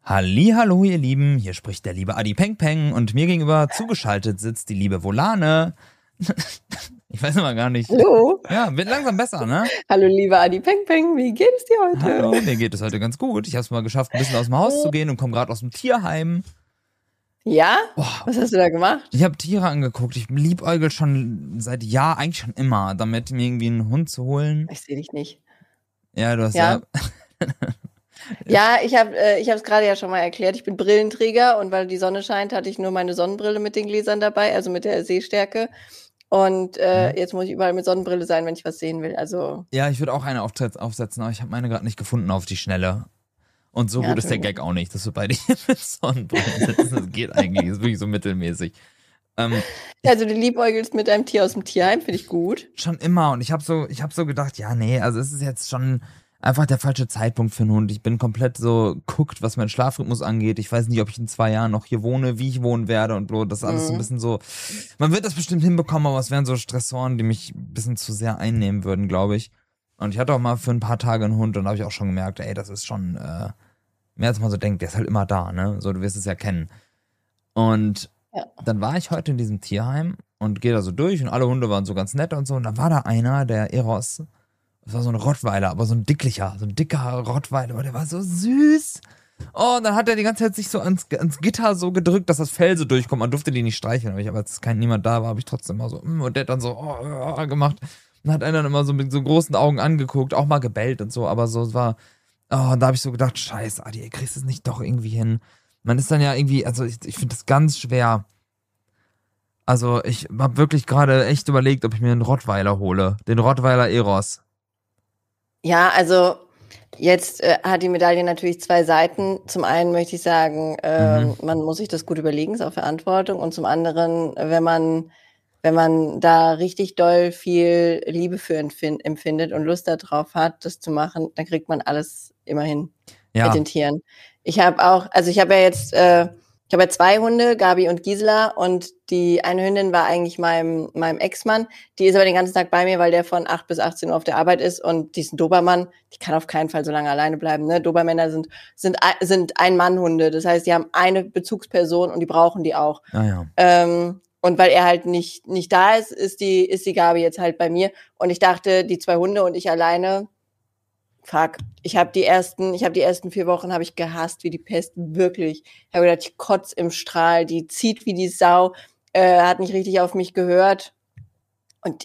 Hallihallo, ihr Lieben, hier spricht der liebe Adi Peng Peng und mir gegenüber zugeschaltet sitzt die liebe Volane. Ich weiß immer gar nicht. Hallo. Ja, wird langsam besser, ne? Hallo, lieber Adi Peng Peng, wie geht es dir heute? Hallo, mir geht es heute ganz gut. Ich habe es mal geschafft, ein bisschen aus dem Haus zu gehen und komme gerade aus dem Tierheim. Ja? Boah. Was hast du da gemacht? Ich habe Tiere angeguckt. Ich liebäugel schon seit Jahren, eigentlich schon immer, damit mir irgendwie einen Hund zu holen. Ich sehe dich nicht. Ja, du hast Ja. Ja, ich habe es gerade ja schon mal erklärt. Ich bin Brillenträger und weil die Sonne scheint, hatte ich nur meine Sonnenbrille mit den Gläsern dabei, also mit der Sehstärke. Und jetzt muss ich überall mit Sonnenbrille sein, wenn ich was sehen will. Also Ja, ich würde auch eine aufsetzen, aber ich habe meine gerade nicht gefunden auf die Schnelle. Und so Ja, gut ist der Gag auch nicht, dass wir beide hier mit Sonnenbrillen sitzen. Das geht eigentlich, ist wirklich so mittelmäßig. also du liebäugelst mit einem Tier aus dem Tierheim, finde ich gut. Schon immer. Und ich hab so gedacht, ja, nee, also es ist jetzt schon einfach der falsche Zeitpunkt für einen Hund. Ich bin komplett so guckt, was meinen Schlafrhythmus angeht. Ich weiß nicht, ob ich in 2 Jahren noch hier wohne, wie ich wohnen werde und so. Das ist alles so ein bisschen so, man wird das bestimmt hinbekommen, aber es wären so Stressoren, die mich ein bisschen zu sehr einnehmen würden, glaube ich. Und ich hatte auch mal für ein paar Tage einen Hund und da habe ich auch schon gemerkt, ey, das ist schon mehr als man so denkt, der ist halt immer da, ne? So, du wirst es ja kennen. Und dann war ich heute in diesem Tierheim und gehe da so durch und alle Hunde waren so ganz nett und so. Und da war da einer, der Eros, das war so ein Rottweiler, aber so ein dicker Rottweiler, aber der war so süß. Oh, und dann hat er die ganze Zeit sich so ans Gitter so gedrückt, dass das Fell so durchkommt. Man durfte die nicht streicheln, aber als niemand da war, habe ich trotzdem mal so, und der hat dann so gemacht. Und hat einen dann immer so mit so großen Augen angeguckt, auch mal gebellt und so, aber so, es war, und da habe ich so gedacht, scheiße, Adi, ihr kriegst es nicht doch irgendwie hin. Man ist dann ja irgendwie, also ich finde das ganz schwer. Also ich habe wirklich gerade echt überlegt, ob ich mir einen Rottweiler hole. Den Rottweiler Eros. Ja, also jetzt hat die Medaille natürlich 2 Seiten. Zum einen möchte ich sagen, man muss sich das gut überlegen, ist auch Verantwortung. Und zum anderen, wenn man da richtig doll viel Liebe für empfindet und Lust darauf hat, das zu machen, dann kriegt man alles immerhin mit den Tieren. Ich habe ja 2 Hunde, Gabi und Gisela, und die eine Hündin war eigentlich meinem Ex-Mann. Die ist aber den ganzen Tag bei mir, weil der von 8 bis 18 Uhr auf der Arbeit ist, und die ist ein Dobermann. Die kann auf keinen Fall so lange alleine bleiben, ne? Dobermänner sind Ein-Mann-Hunde. Das heißt, die haben eine Bezugsperson und die brauchen die auch. Und weil er halt nicht da ist die Gabi jetzt halt bei mir. Und ich dachte, die 2 Hunde und ich alleine, fuck. Ich habe die ersten 4 Wochen habe ich gehasst wie die Pest, wirklich. Ich habe gedacht, ich kotz im Strahl, die zieht wie die Sau, hat nicht richtig auf mich gehört. Und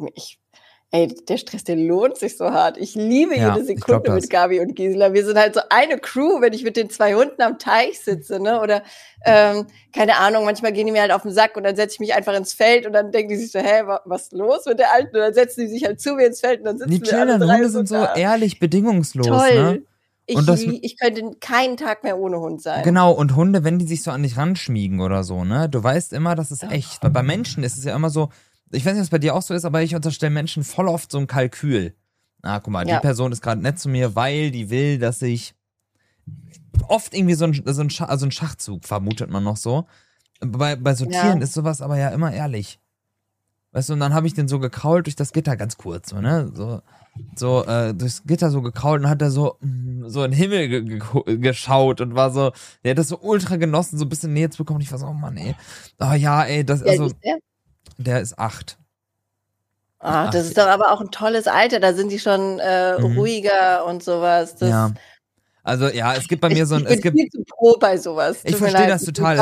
der Stress, der lohnt sich so hart. Ich liebe jede Sekunde mit Gabi und Gisela. Wir sind halt so eine Crew, wenn ich mit den 2 Hunden am Teich sitze, ne? Oder, keine Ahnung, manchmal gehen die mir halt auf den Sack und dann setze ich mich einfach ins Feld und dann denken die sich so, was ist los mit der Alten? Und dann setzen die sich halt zu mir ins Feld und dann sitzen wir alle 3 Hunde sind so ehrlich, bedingungslos, toll. Ne? Ich könnte keinen Tag mehr ohne Hund sein. Genau, und Hunde, wenn die sich so an dich ranschmiegen oder so, ne? Du weißt immer, das ist echt. Weil bei Menschen ist es ja immer so, ich weiß nicht, ob es bei dir auch so ist, aber ich unterstelle Menschen voll oft so ein Kalkül. Guck mal, die Person ist gerade nett zu mir, weil die will, dass ich oft irgendwie so ein Schachzug vermutet man noch so. Bei so Tieren ist sowas aber ja immer ehrlich. Weißt du, und dann habe ich den so gekrault durch das Gitter, ganz kurz, so, ne? So durchs Gitter so gekrault und hat er so in den Himmel geschaut und war so, der hat das so ultra genossen, so ein bisschen Nähe zu bekommen. Ich war so, oh Mann, ey. Oh ja, ey, das, also. Der ist 8. Das ist doch aber auch ein tolles Alter. Da sind die schon ruhiger und sowas. Also ja, es gibt bei mir so ein... Ich bin viel zu pro bei sowas. Ich verstehe das total.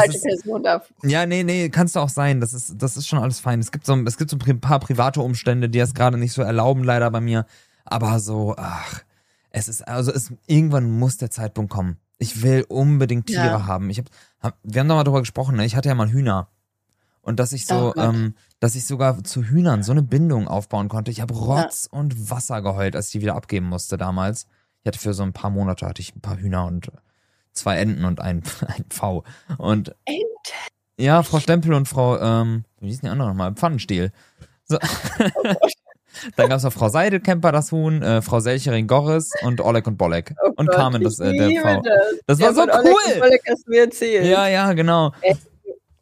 Nee, kannst du auch sein. Das ist schon alles fein. Es gibt so ein paar private Umstände, die es gerade nicht so erlauben, leider bei mir. Aber so, irgendwann muss der Zeitpunkt kommen. Ich will unbedingt Tiere haben. Wir haben doch mal drüber gesprochen, ne? Ich hatte ja mal Hühner. Und dass ich dass ich sogar zu Hühnern so eine Bindung aufbauen konnte. Ich habe Rotz und Wasser geheult, als ich die wieder abgeben musste damals. Ich hatte für so ein paar Monate ein paar Hühner und 2 Enten und ein Pfau. Und Enten? Ja, Frau Stempel und Frau, wie hießen die anderen nochmal? Pfannenstiel. So. Dann gab es noch Frau Seidelkemper, das Huhn, Frau Selchering Gorris und Oleg und Bolek. Und Carmen, der Pfau. Das war so cool. Oleg und Bolek hast du mir erzählt. Ja, genau.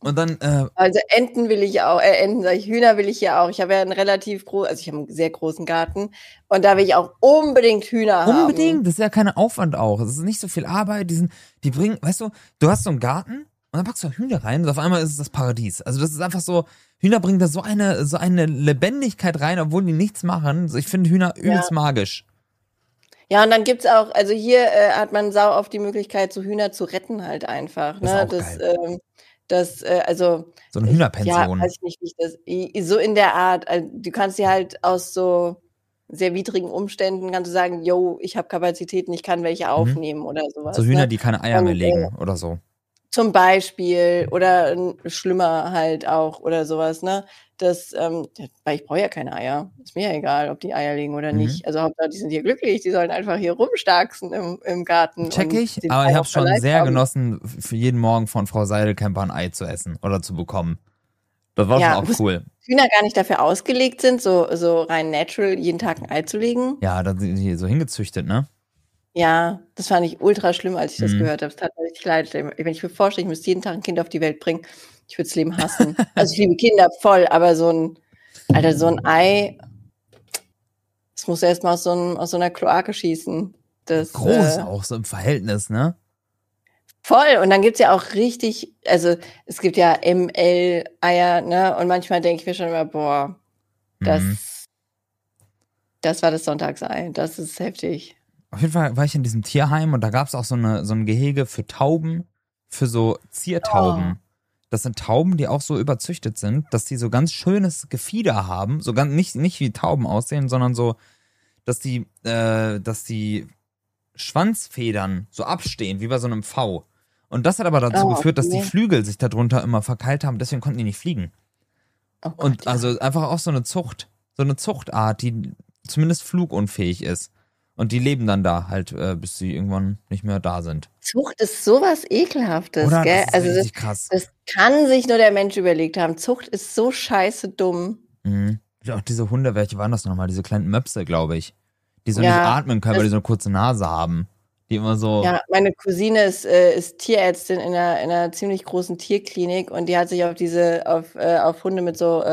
Und dann, Also Enten will ich auch, Enten sag ich, Hühner will ich ja auch. Ich habe ja einen relativ großen, also ich habe einen sehr großen Garten und da will ich auch unbedingt Hühner haben. unbedingt, das ist ja kein Aufwand auch. Das ist nicht so viel Arbeit, die bringen, weißt du hast so einen Garten und dann packst du Hühner rein und auf einmal ist es das Paradies. Also das ist einfach so, Hühner bringen da so eine Lebendigkeit rein, obwohl die nichts machen. Also ich finde Hühner übelst magisch. Ja, und dann gibt's auch, also hier hat man sau oft die Möglichkeit, so Hühner zu retten halt einfach. Das ist Ne? auch geil. Also, So eine ja, Hühnerpension. weiß ich nicht, wie ich das, so in der Art, also, du kannst dir halt aus so sehr widrigen Umständen, kannst du sagen, yo, ich habe Kapazitäten, ich kann welche aufnehmen oder So sowas. Hühner, Ne? die keine Eier mehr Und legen oder so. zum Beispiel oder schlimmer halt auch oder sowas, ne? Weil ich brauche ja keine Eier. Ist mir ja egal, ob die Eier legen oder nicht. Also Hauptsache, die sind hier glücklich, die sollen einfach hier rumstarksen im Garten Check und ich, den aber ich Teil habe auch schon verleiht sehr haben. genossen, für jeden Morgen von Frau Seidelkemper ein Ei zu essen oder zu bekommen. Das war schon Ja, auch cool. Hühner gar nicht dafür ausgelegt sind, so rein natural jeden Tag ein Ei zu legen. Ja, da sind die so hingezüchtet, ne? Ja, das fand ich ultra schlimm, als ich das Mhm. gehört habe. Es tat mir richtig leid. Wenn ich mir vorstelle, ich müsste jeden Tag ein Kind auf die Welt bringen, ich würde das Leben hassen. Also ich liebe Kinder voll, aber so ein Ei, das muss erst mal aus so einer Kloake schießen. Groß auch, so im Verhältnis, ne? Voll. Und dann gibt's ja auch richtig, also es gibt ja ML-Eier, ne? Und manchmal denke ich mir schon immer, boah, das war das Sonntagsei. Das ist heftig. Auf jeden Fall war ich in diesem Tierheim und da gab es auch so ein Gehege für Tauben, für so Ziertauben. Das sind Tauben, die auch so überzüchtet sind, dass die so ganz schönes Gefieder haben, so ganz nicht wie Tauben aussehen, sondern so, dass die Schwanzfedern so abstehen, wie bei so einem V. Und das hat aber dazu geführt, dass die Flügel sich darunter immer verkeilt haben, deswegen konnten die nicht fliegen. Oh Gott, und also einfach auch so eine Zuchtart, die zumindest flugunfähig ist. Und die leben dann da halt, bis sie irgendwann nicht mehr da sind. Zucht ist sowas Ekelhaftes, Oder? gell? Das ist richtig krass. Das kann sich nur der Mensch überlegt haben. Zucht ist so scheiße dumm. Mhm. Ja, auch diese Hunde, welche waren das nochmal? Diese kleinen Möpse, glaube ich. Die so nicht atmen können, weil die so eine kurze Nase haben. Die immer so. Ja, meine Cousine ist Tierärztin in einer ziemlich großen Tierklinik und die hat sich auf Hunde mit so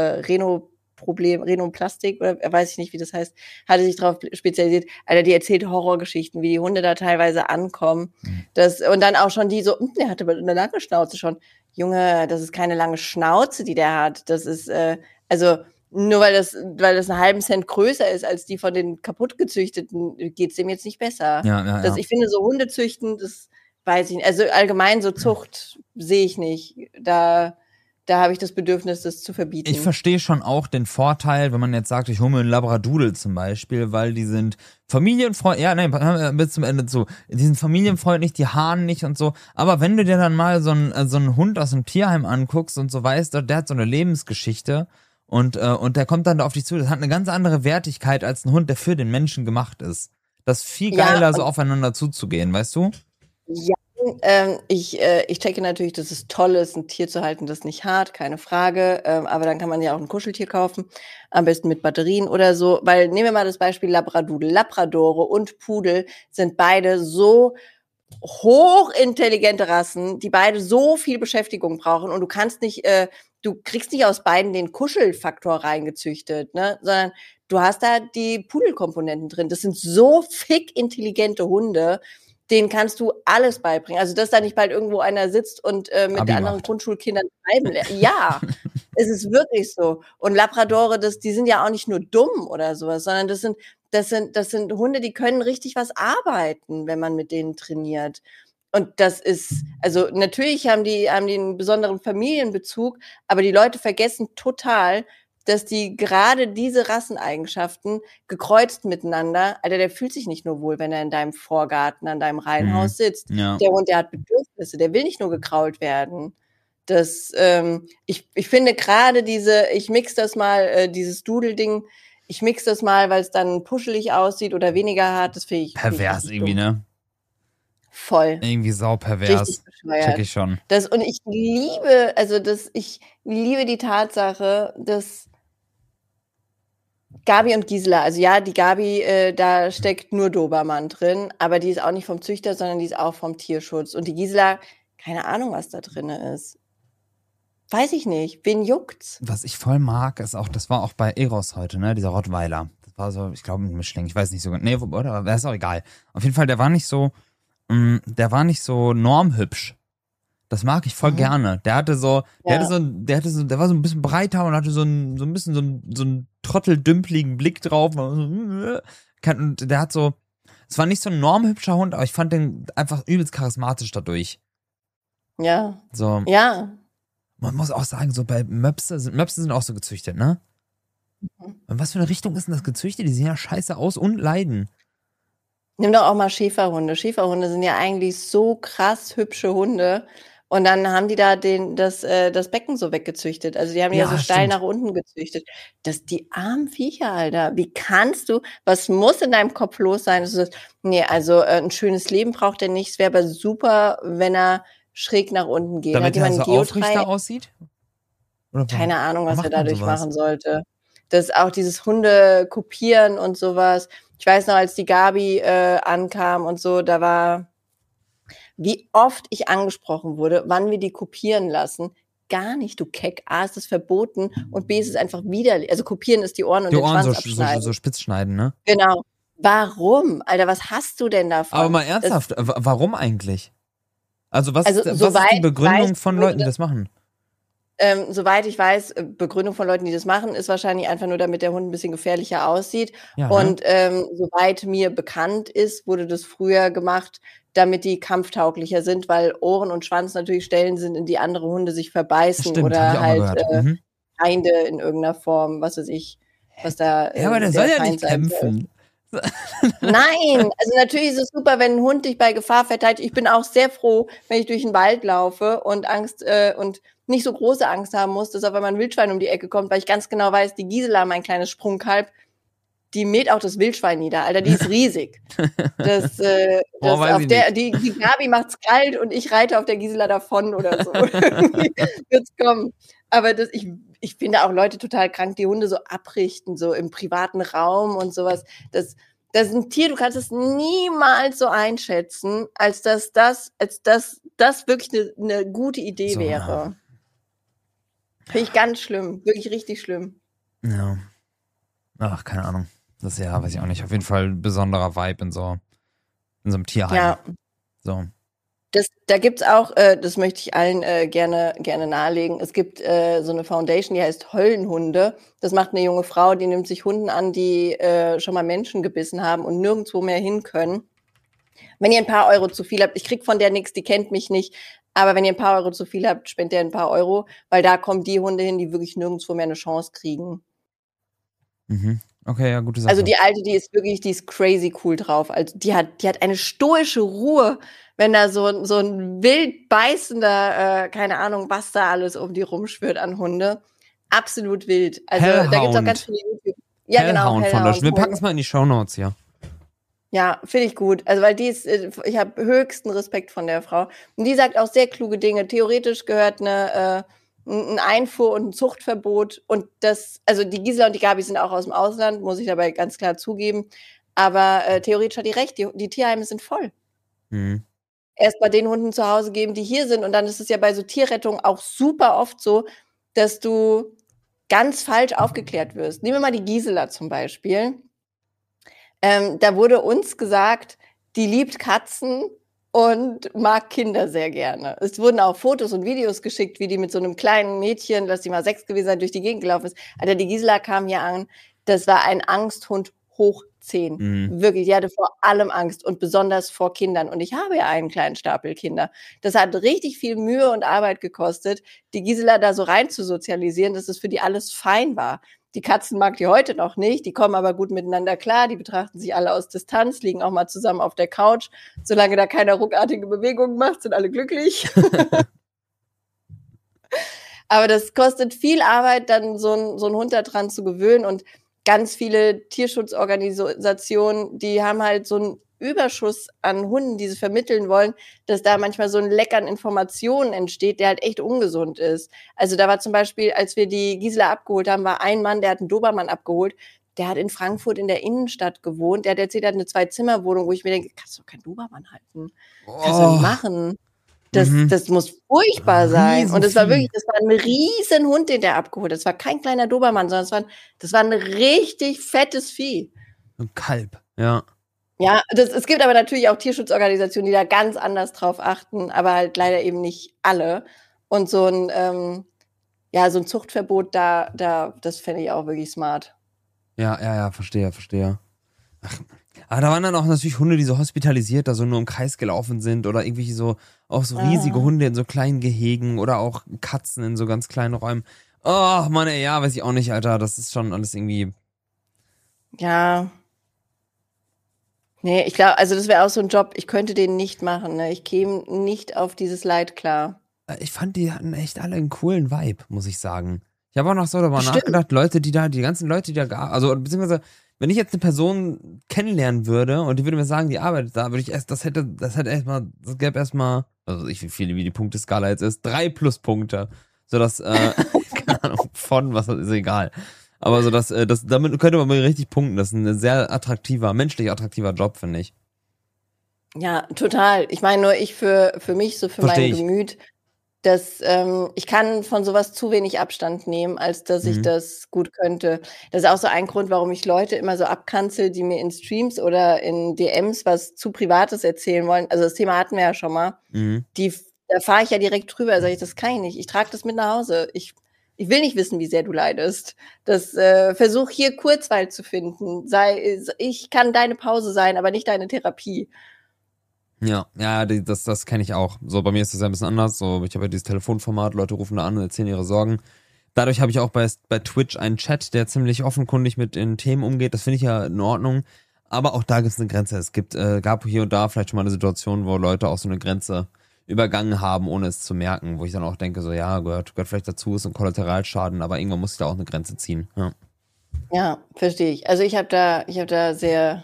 Rhinoplastik oder weiß ich nicht, wie das heißt, hatte sich darauf spezialisiert. Alter, die erzählt Horrorgeschichten, wie die Hunde da teilweise ankommen. Und dann auch schon die so, der hatte eine lange Schnauze schon. Junge, das ist keine lange Schnauze, die der hat. Das ist, also nur weil das einen halben Cent größer ist als die von den kaputt gezüchteten, geht's dem jetzt nicht besser. Ja. Ich finde, so Hunde züchten, das weiß ich nicht. Also allgemein so Zucht sehe ich nicht. Da habe ich das Bedürfnis, das zu verbieten. Ich verstehe schon auch den Vorteil, wenn man jetzt sagt, ich hole mir einen Labradoodle zum Beispiel, weil die sind familienfreundlich, bis zum Ende zu, die sind familienfreundlich, die haaren nicht und so, aber wenn du dir dann mal so einen Hund aus einem Tierheim anguckst und so weißt, der hat so eine Lebensgeschichte und der kommt dann da auf dich zu, das hat eine ganz andere Wertigkeit als ein Hund, der für den Menschen gemacht ist. Das ist viel geiler, so aufeinander zuzugehen, weißt du? Ja, ich checke natürlich, dass es toll ist, ein Tier zu halten, das nicht hart, keine Frage. Aber dann kann man ja auch ein Kuscheltier kaufen, am besten mit Batterien oder so. Weil nehmen wir mal das Beispiel Labradoodle. Labradore und Pudel sind beide so hochintelligente Rassen, die beide so viel Beschäftigung brauchen und du kriegst nicht aus beiden den Kuschelfaktor reingezüchtet, ne, sondern du hast da die Pudelkomponenten drin. Das sind so fick intelligente Hunde, denen kannst du alles beibringen. Also, dass da nicht bald irgendwo einer sitzt und mit anderen Grundschulkindern schreiben lernt. Ja, es ist wirklich so. Und Labradore, die sind ja auch nicht nur dumm oder sowas, sondern das sind Hunde, die können richtig was arbeiten, wenn man mit denen trainiert. Und das ist, also natürlich haben die einen besonderen Familienbezug, aber die Leute vergessen total, dass die gerade diese Rasseneigenschaften gekreuzt miteinander, Alter, der fühlt sich nicht nur wohl, wenn er in deinem Vorgarten, an deinem Reihenhaus sitzt. Ja. Der Hund, der hat Bedürfnisse, der will nicht nur gekrault werden. Ich finde gerade ich mix das mal, dieses Doodle-Ding, ich mix das mal, weil es dann puschelig aussieht oder weniger hart, das finde ich pervers irgendwie, dumm. ne? Voll. Irgendwie saupervers. Richtig bescheuert. Check ich schon. Und ich liebe die Tatsache, dass Gabi und Gisela, also ja, die Gabi, da steckt nur Dobermann drin, aber die ist auch nicht vom Züchter, sondern die ist auch vom Tierschutz. Und die Gisela, keine Ahnung, was da drin ist. weiß ich nicht. Wen juckt's? Was ich voll mag, ist auch, das war auch bei Eros heute, ne, dieser Rottweiler. Das war so, ich glaube, ein Mischling, ich weiß nicht so genau. Nee, oder? Ist auch egal. Auf jeden Fall, der war nicht so normhübsch. Das mag ich voll gerne. Der war so ein bisschen breiter und hatte so ein bisschen so einen trotteldümpeligen Blick drauf. Und der hat so, es war nicht so ein normhübscher Hund, aber ich fand den einfach übelst charismatisch dadurch. Ja. So. Ja. Man muss auch sagen, so bei Möpse sind auch so gezüchtet, ne? Und was für eine Richtung ist denn das gezüchtet? Die sehen ja scheiße aus und leiden. Nimm doch auch mal Schäferhunde. Schäferhunde sind ja eigentlich so krass hübsche Hunde. Und dann haben die da das Becken so weggezüchtet. Also die haben die ja so steil stimmt. nach unten gezüchtet. Die armen Viecher, Alter. Wie kannst du, was muss in deinem Kopf los sein? Nee, also ein schönes Leben braucht er nicht. Es wäre aber super, wenn er schräg nach unten geht. Damit er so aufrechter aussieht? Oder keine Ahnung, was er dadurch sowas? machen sollte. Das ist auch dieses Hunde kopieren und sowas. Ich weiß noch, als die Gabi ankam und so, da war, wie oft ich angesprochen wurde, wann wir die kopieren lassen. Gar nicht, du Keck. A, ist es verboten und B, ist es einfach widerlich. Also kopieren ist die Ohren und den Schwanz abschneiden. So spitz schneiden, ne? Genau. Warum? Alter, was hast du denn davon? Aber mal ernsthaft, warum eigentlich? Also was ist die Begründung von Leuten, die das machen? Soweit ich weiß, Begründung von Leuten, die das machen, ist wahrscheinlich einfach nur, damit der Hund ein bisschen gefährlicher aussieht. Ja, und soweit mir bekannt ist, wurde das früher gemacht, damit die kampftauglicher sind, weil Ohren und Schwanz natürlich Stellen sind, in die andere Hunde sich verbeißen. Stimmt, oder halt Feinde in irgendeiner Form, was weiß ich, was da. Ja, aber der soll ja nicht kämpfen. Nein, also natürlich ist es super, wenn ein Hund dich bei Gefahr verteidigt. Ich bin auch sehr froh, wenn ich durch den Wald laufe und Angst und nicht so große Angst haben muss, dass auf einmal ein Wildschwein um die Ecke kommt, weil ich ganz genau weiß, die Gisela, mein kleines Sprungkalb, die mäht auch das Wildschwein nieder. Alter, die ist riesig. Die Gabi macht's kalt und ich reite auf der Gisela davon oder so. Wird's kommen. Aber ich finde auch Leute total krank, die Hunde so abrichten, so im privaten Raum und sowas. Das ist ein Tier, du kannst es niemals so einschätzen, als dass das wirklich eine gute Idee so, wäre. Ja. Finde ich ganz schlimm, wirklich richtig schlimm. Ja. Ach, keine Ahnung. Das ist ja, weiß ich auch nicht. Auf jeden Fall ein besonderer Vibe in so einem Tierheim. Ja. So. Da gibt's auch, das möchte ich allen gerne nahelegen. Es gibt so eine Foundation, die heißt Höllenhunde. Das macht eine junge Frau, die nimmt sich Hunden an, die schon mal Menschen gebissen haben und nirgendwo mehr hin können. Wenn ihr ein paar Euro zu viel habt, ich krieg von der nichts, die kennt mich nicht, aber wenn ihr ein paar Euro zu viel habt, spendet ihr ein paar Euro, weil da kommen die Hunde hin, die wirklich nirgendwo mehr eine Chance kriegen. Mhm. Okay, ja, gute Sache. Also die Alte, die ist crazy cool drauf. Also die hat eine stoische Ruhe, wenn da so ein wild beißender, keine Ahnung, was da alles um die rumschwirrt an Hunde. Absolut wild. Also Hellhound. Da gibt's auch ganz viele YouTube. Ja, Hellhound genau, Hellhound. Wir packen es mal in die Shownotes hier. Ja, finde ich gut. Also weil ich habe höchsten Respekt von der Frau. Und die sagt auch sehr kluge Dinge. Theoretisch gehört ein Einfuhr- und ein Zuchtverbot. Und also die Gisela und die Gabi sind auch aus dem Ausland, muss ich dabei ganz klar zugeben. Aber theoretisch hat die recht, die Tierheime sind voll. Mhm. Erst bei den Hunden zu Hause geben, die hier sind. Und dann ist es ja bei so Tierrettung auch super oft so, dass du ganz falsch aufgeklärt wirst. Nehmen wir mal die Gisela zum Beispiel. Da wurde uns gesagt, die liebt Katzen und mag Kinder sehr gerne. Es wurden auch Fotos und Videos geschickt, wie die mit so einem kleinen Mädchen, lass die mal 6 gewesen sein, durch die Gegend gelaufen ist. Alter, die Gisela kam hier an, das war ein Angsthund hoch 10. Mhm. Wirklich, die hatte vor allem Angst und besonders vor Kindern. Und ich habe ja einen kleinen Stapel Kinder. Das hat richtig viel Mühe und Arbeit gekostet, die Gisela da so rein zu sozialisieren, dass es für die alles fein war. Die Katzen mag die heute noch nicht, die kommen aber gut miteinander klar, die betrachten sich alle aus Distanz, liegen auch mal zusammen auf der Couch. Solange da keiner ruckartige Bewegungen macht, sind alle glücklich. Aber das kostet viel Arbeit, dann so einen Hund da dran zu gewöhnen. Und ganz viele Tierschutzorganisationen, die haben halt so einen Überschuss an Hunden, die sie vermitteln wollen, dass da manchmal so ein Leck an Informationen entsteht, der halt echt ungesund ist. Also da war zum Beispiel, als wir die Gisela abgeholt haben, war ein Mann, der hat einen Dobermann abgeholt, der hat in Frankfurt in der Innenstadt gewohnt, der hat erzählt, er hat eine 2-Zimmer-Wohnung, wo ich mir denke, kannst du doch keinen Dobermann halten? Kannst du nicht machen. Das muss furchtbar sein. Riesenvieh. Und das war ein riesen Hund, den der abgeholt hat. Das war kein kleiner Dobermann, sondern das war ein richtig fettes Vieh. Ein Kalb, ja. Ja, es gibt aber natürlich auch Tierschutzorganisationen, die da ganz anders drauf achten, aber halt leider eben nicht alle. Und so ein Zuchtverbot das fände ich auch wirklich smart. Ja, verstehe. Ach, aber da waren dann auch natürlich Hunde, die so hospitalisiert, da so nur im Kreis gelaufen sind oder irgendwelche so, auch so riesige Hunde in so kleinen Gehegen oder auch Katzen in so ganz kleinen Räumen. Oh, Mann, ey, ja, weiß ich auch nicht, Alter, das ist schon alles irgendwie... Ja. Nee, ich glaube, also das wäre auch so ein Job, ich könnte den nicht machen, ne? Ich käme nicht auf dieses Leid klar. Ich fand, die hatten echt alle einen coolen Vibe, muss ich sagen. Ich habe auch noch so darüber Stimmt. nachgedacht, die ganzen Leute, die da also beziehungsweise, wenn ich jetzt eine Person kennenlernen würde und die würde mir sagen, die arbeitet da, würde ich das gäbe erstmal, also wie die Punkteskala jetzt ist, 3 Pluspunkte. So dass, keine Ahnung, von, was ist egal. Aber so damit könnte man mal richtig punkten. Das ist ein sehr menschlich attraktiver Job, finde ich. Ja, total. Ich meine nur für mich, so für mein Gemüt, dass ich kann von sowas zu wenig Abstand nehmen, als dass ich das gut könnte. Das ist auch so ein Grund, warum ich Leute immer so abkanzel, die mir in Streams oder in DMs was zu Privates erzählen wollen. Also das Thema hatten wir ja schon mal. Da fahre ich ja direkt drüber, sage ich, das kann ich nicht. Ich trage das mit nach Hause. Ich will nicht wissen, wie sehr du leidest. Versuch hier Kurzweil zu finden. Ich kann deine Pause sein, aber nicht deine Therapie. Ja, das kenne ich auch. So, bei mir ist das ja ein bisschen anders. So, ich habe ja dieses Telefonformat, Leute rufen da an und erzählen ihre Sorgen. Dadurch habe ich auch bei Twitch einen Chat, der ziemlich offenkundig mit den Themen umgeht. Das finde ich ja in Ordnung. Aber auch da gibt es eine Grenze. Es gab hier und da vielleicht schon mal eine Situation, wo Leute auch so eine Grenze übergangen haben, ohne es zu merken. Wo ich dann auch denke, so ja, gehört vielleicht dazu, ist ein Kollateralschaden, aber irgendwann muss ich da auch eine Grenze ziehen. Ja, verstehe ich. Also ich bin da sehr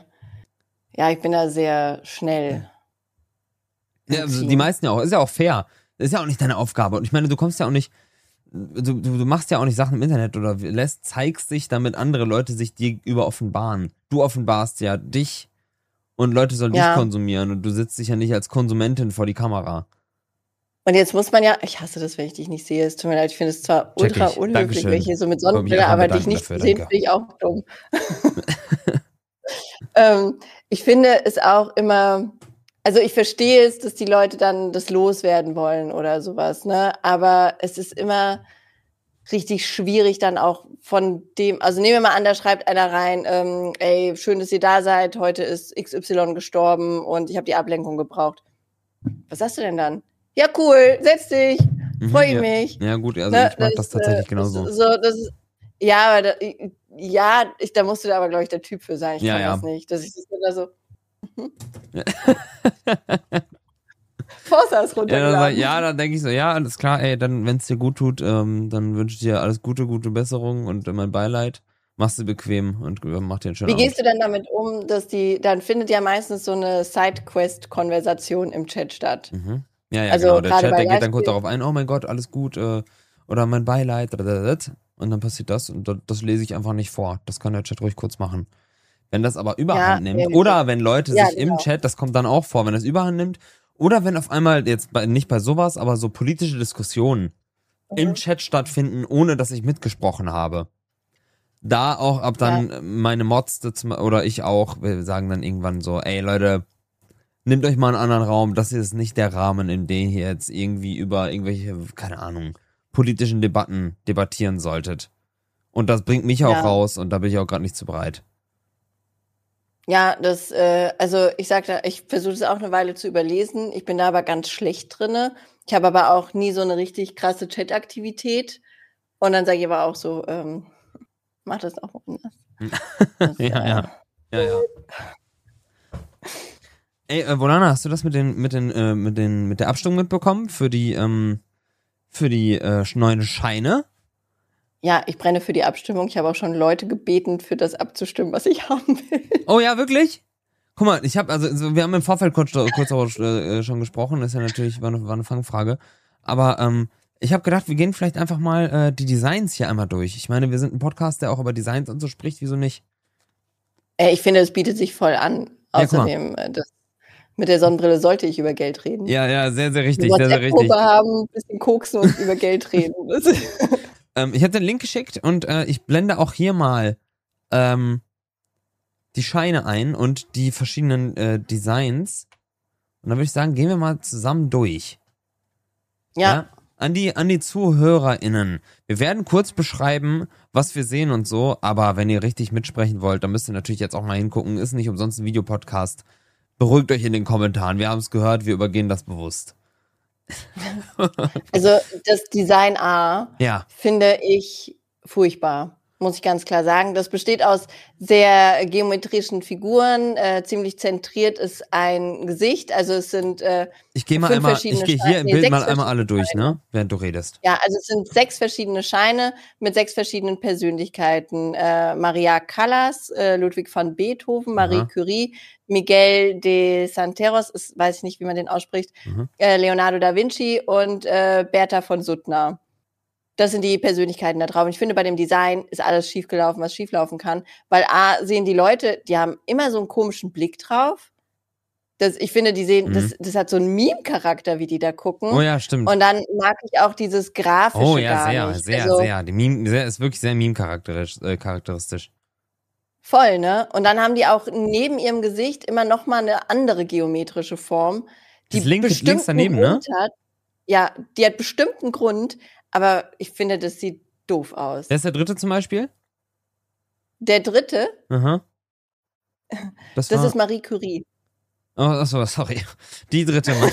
schnell. Ja, also die meisten ja auch. Ist ja auch fair. Das ist ja auch nicht deine Aufgabe. Und ich meine, du kommst ja auch nicht, du machst ja auch nicht Sachen im Internet oder zeigst dich, damit andere Leute sich dir über offenbaren. Du offenbarst ja dich und Leute sollen dich konsumieren und du sitzt dich ja nicht als Konsumentin vor die Kamera. Und jetzt muss man ja, ich hasse das, wenn ich dich nicht sehe. Es tut mir leid, ich finde es zwar ultra unhöflich, wenn ich hier so mit Sonnenbrille, aber dich nicht zu sehen, finde ich auch dumm. Ich finde es auch immer, also ich verstehe es, dass die Leute dann das loswerden wollen oder sowas, ne? Aber es ist immer richtig schwierig dann auch von dem, also nehmen wir mal an, da schreibt einer rein, ey, schön, dass ihr da seid, heute ist XY gestorben und ich habe die Ablenkung gebraucht. Was sagst du denn dann? Ja, cool, setz dich, freue ich mich. Ja, gut, also ich mach das tatsächlich genauso. Da musst du da aber, glaube ich, der Typ für sein. Ich kann das nicht, dass ich das da so Vorsatz runtergeladen. Ja, dann denke ich so, ja, alles klar, ey, dann, wenn es dir gut tut, dann wünsche ich dir alles gute Besserung und mein Beileid. Machst du bequem und mach dir einen schönen Abend. Wie gehst du denn damit um, dann findet ja meistens so eine Sidequest-Konversation im Chat statt. Ja, also genau. Der Chat, der geht dann kurz darauf ein, oh mein Gott, alles gut, oder mein Beileid, und dann passiert das und das lese ich einfach nicht vor. Das kann der Chat ruhig kurz machen. Wenn das aber Überhand nimmt, oder wenn Leute sich im Chat, das kommt dann auch vor, wenn das Überhand nimmt, oder wenn auf einmal, jetzt nicht bei sowas, aber so politische Diskussionen im Chat stattfinden, ohne dass ich mitgesprochen habe. Da auch, ab dann meine Mods oder ich auch, wir sagen dann irgendwann so, ey Leute, nehmt euch mal einen anderen Raum, das hier ist nicht der Rahmen, in dem ihr jetzt irgendwie über irgendwelche, keine Ahnung, politischen Debatten debattieren solltet. Und das bringt mich auch raus und da bin ich auch gerade nicht zu bereit. Ja, also ich sagte, ich versuche es auch eine Weile zu überlesen. Ich bin da aber ganz schlecht drinne. Ich habe aber auch nie so eine richtig krasse Chat-Aktivität. Und dann sage ich aber auch so, mach das auch anders. Ja. Ey, Volana, hast du das mit der Abstimmung mitbekommen für die neuen Scheine? Ja, ich brenne für die Abstimmung. Ich habe auch schon Leute gebeten, für das abzustimmen, was ich haben will. Oh ja, wirklich? Guck mal, wir haben im Vorfeld kurz darüber schon gesprochen, das ist ja natürlich, war eine Fangfrage. Aber ich habe gedacht, wir gehen vielleicht einfach mal die Designs hier einmal durch. Ich meine, wir sind ein Podcast, der auch über Designs und so spricht, wieso nicht? Ich finde, es bietet sich voll an. Außerdem, Mit der Sonnenbrille sollte ich über Geld reden. Ja, sehr, sehr richtig, Eine sehr, sehr richtig. WhatsApp-Gruppe haben, ein bisschen koksen und über Geld reden. Ich habe den Link geschickt und ich blende auch hier mal die Scheine ein und die verschiedenen Designs. Und dann würde ich sagen, gehen wir mal zusammen durch. Ja. An die ZuhörerInnen. Wir werden kurz beschreiben, was wir sehen und so, aber wenn ihr richtig mitsprechen wollt, dann müsst ihr natürlich jetzt auch mal hingucken. Ist nicht umsonst ein Videopodcast. Beruhigt euch in den Kommentaren. Wir haben es gehört, wir übergehen das bewusst. Also das Design A finde ich furchtbar, muss ich ganz klar sagen. Das besteht aus sehr geometrischen Figuren, ziemlich zentriert ist ein Gesicht, also es sind ich gehe hier im Bild mal einmal alle durch, ne? Während du redest. Ja, also es sind 6 verschiedene Scheine mit 6 verschiedenen Persönlichkeiten. Maria Callas, Ludwig van Beethoven, Marie Curie, Miguel de Santeros, weiß ich nicht, wie man den ausspricht, Leonardo da Vinci und Bertha von Suttner. Das sind die Persönlichkeiten da drauf. Und ich finde, bei dem Design ist alles schiefgelaufen, was schieflaufen kann. Weil A, sehen die Leute, die haben immer so einen komischen Blick drauf. Ich finde, die sehen, das hat so einen Meme-Charakter, wie die da gucken. Oh ja, stimmt. Und dann mag ich auch dieses Grafische gar nicht. Sehr. Die Meme ist wirklich sehr Meme-charakteristisch. Voll, ne? Und dann haben die auch neben ihrem Gesicht immer noch mal eine andere geometrische Form, die links daneben, Grund hat. Ja, die hat bestimmt einen Grund, aber ich finde, das sieht doof aus. Wer ist der dritte zum Beispiel? Der dritte? Das ist Marie Curie. Oh, achso, sorry. Die dritte Mann.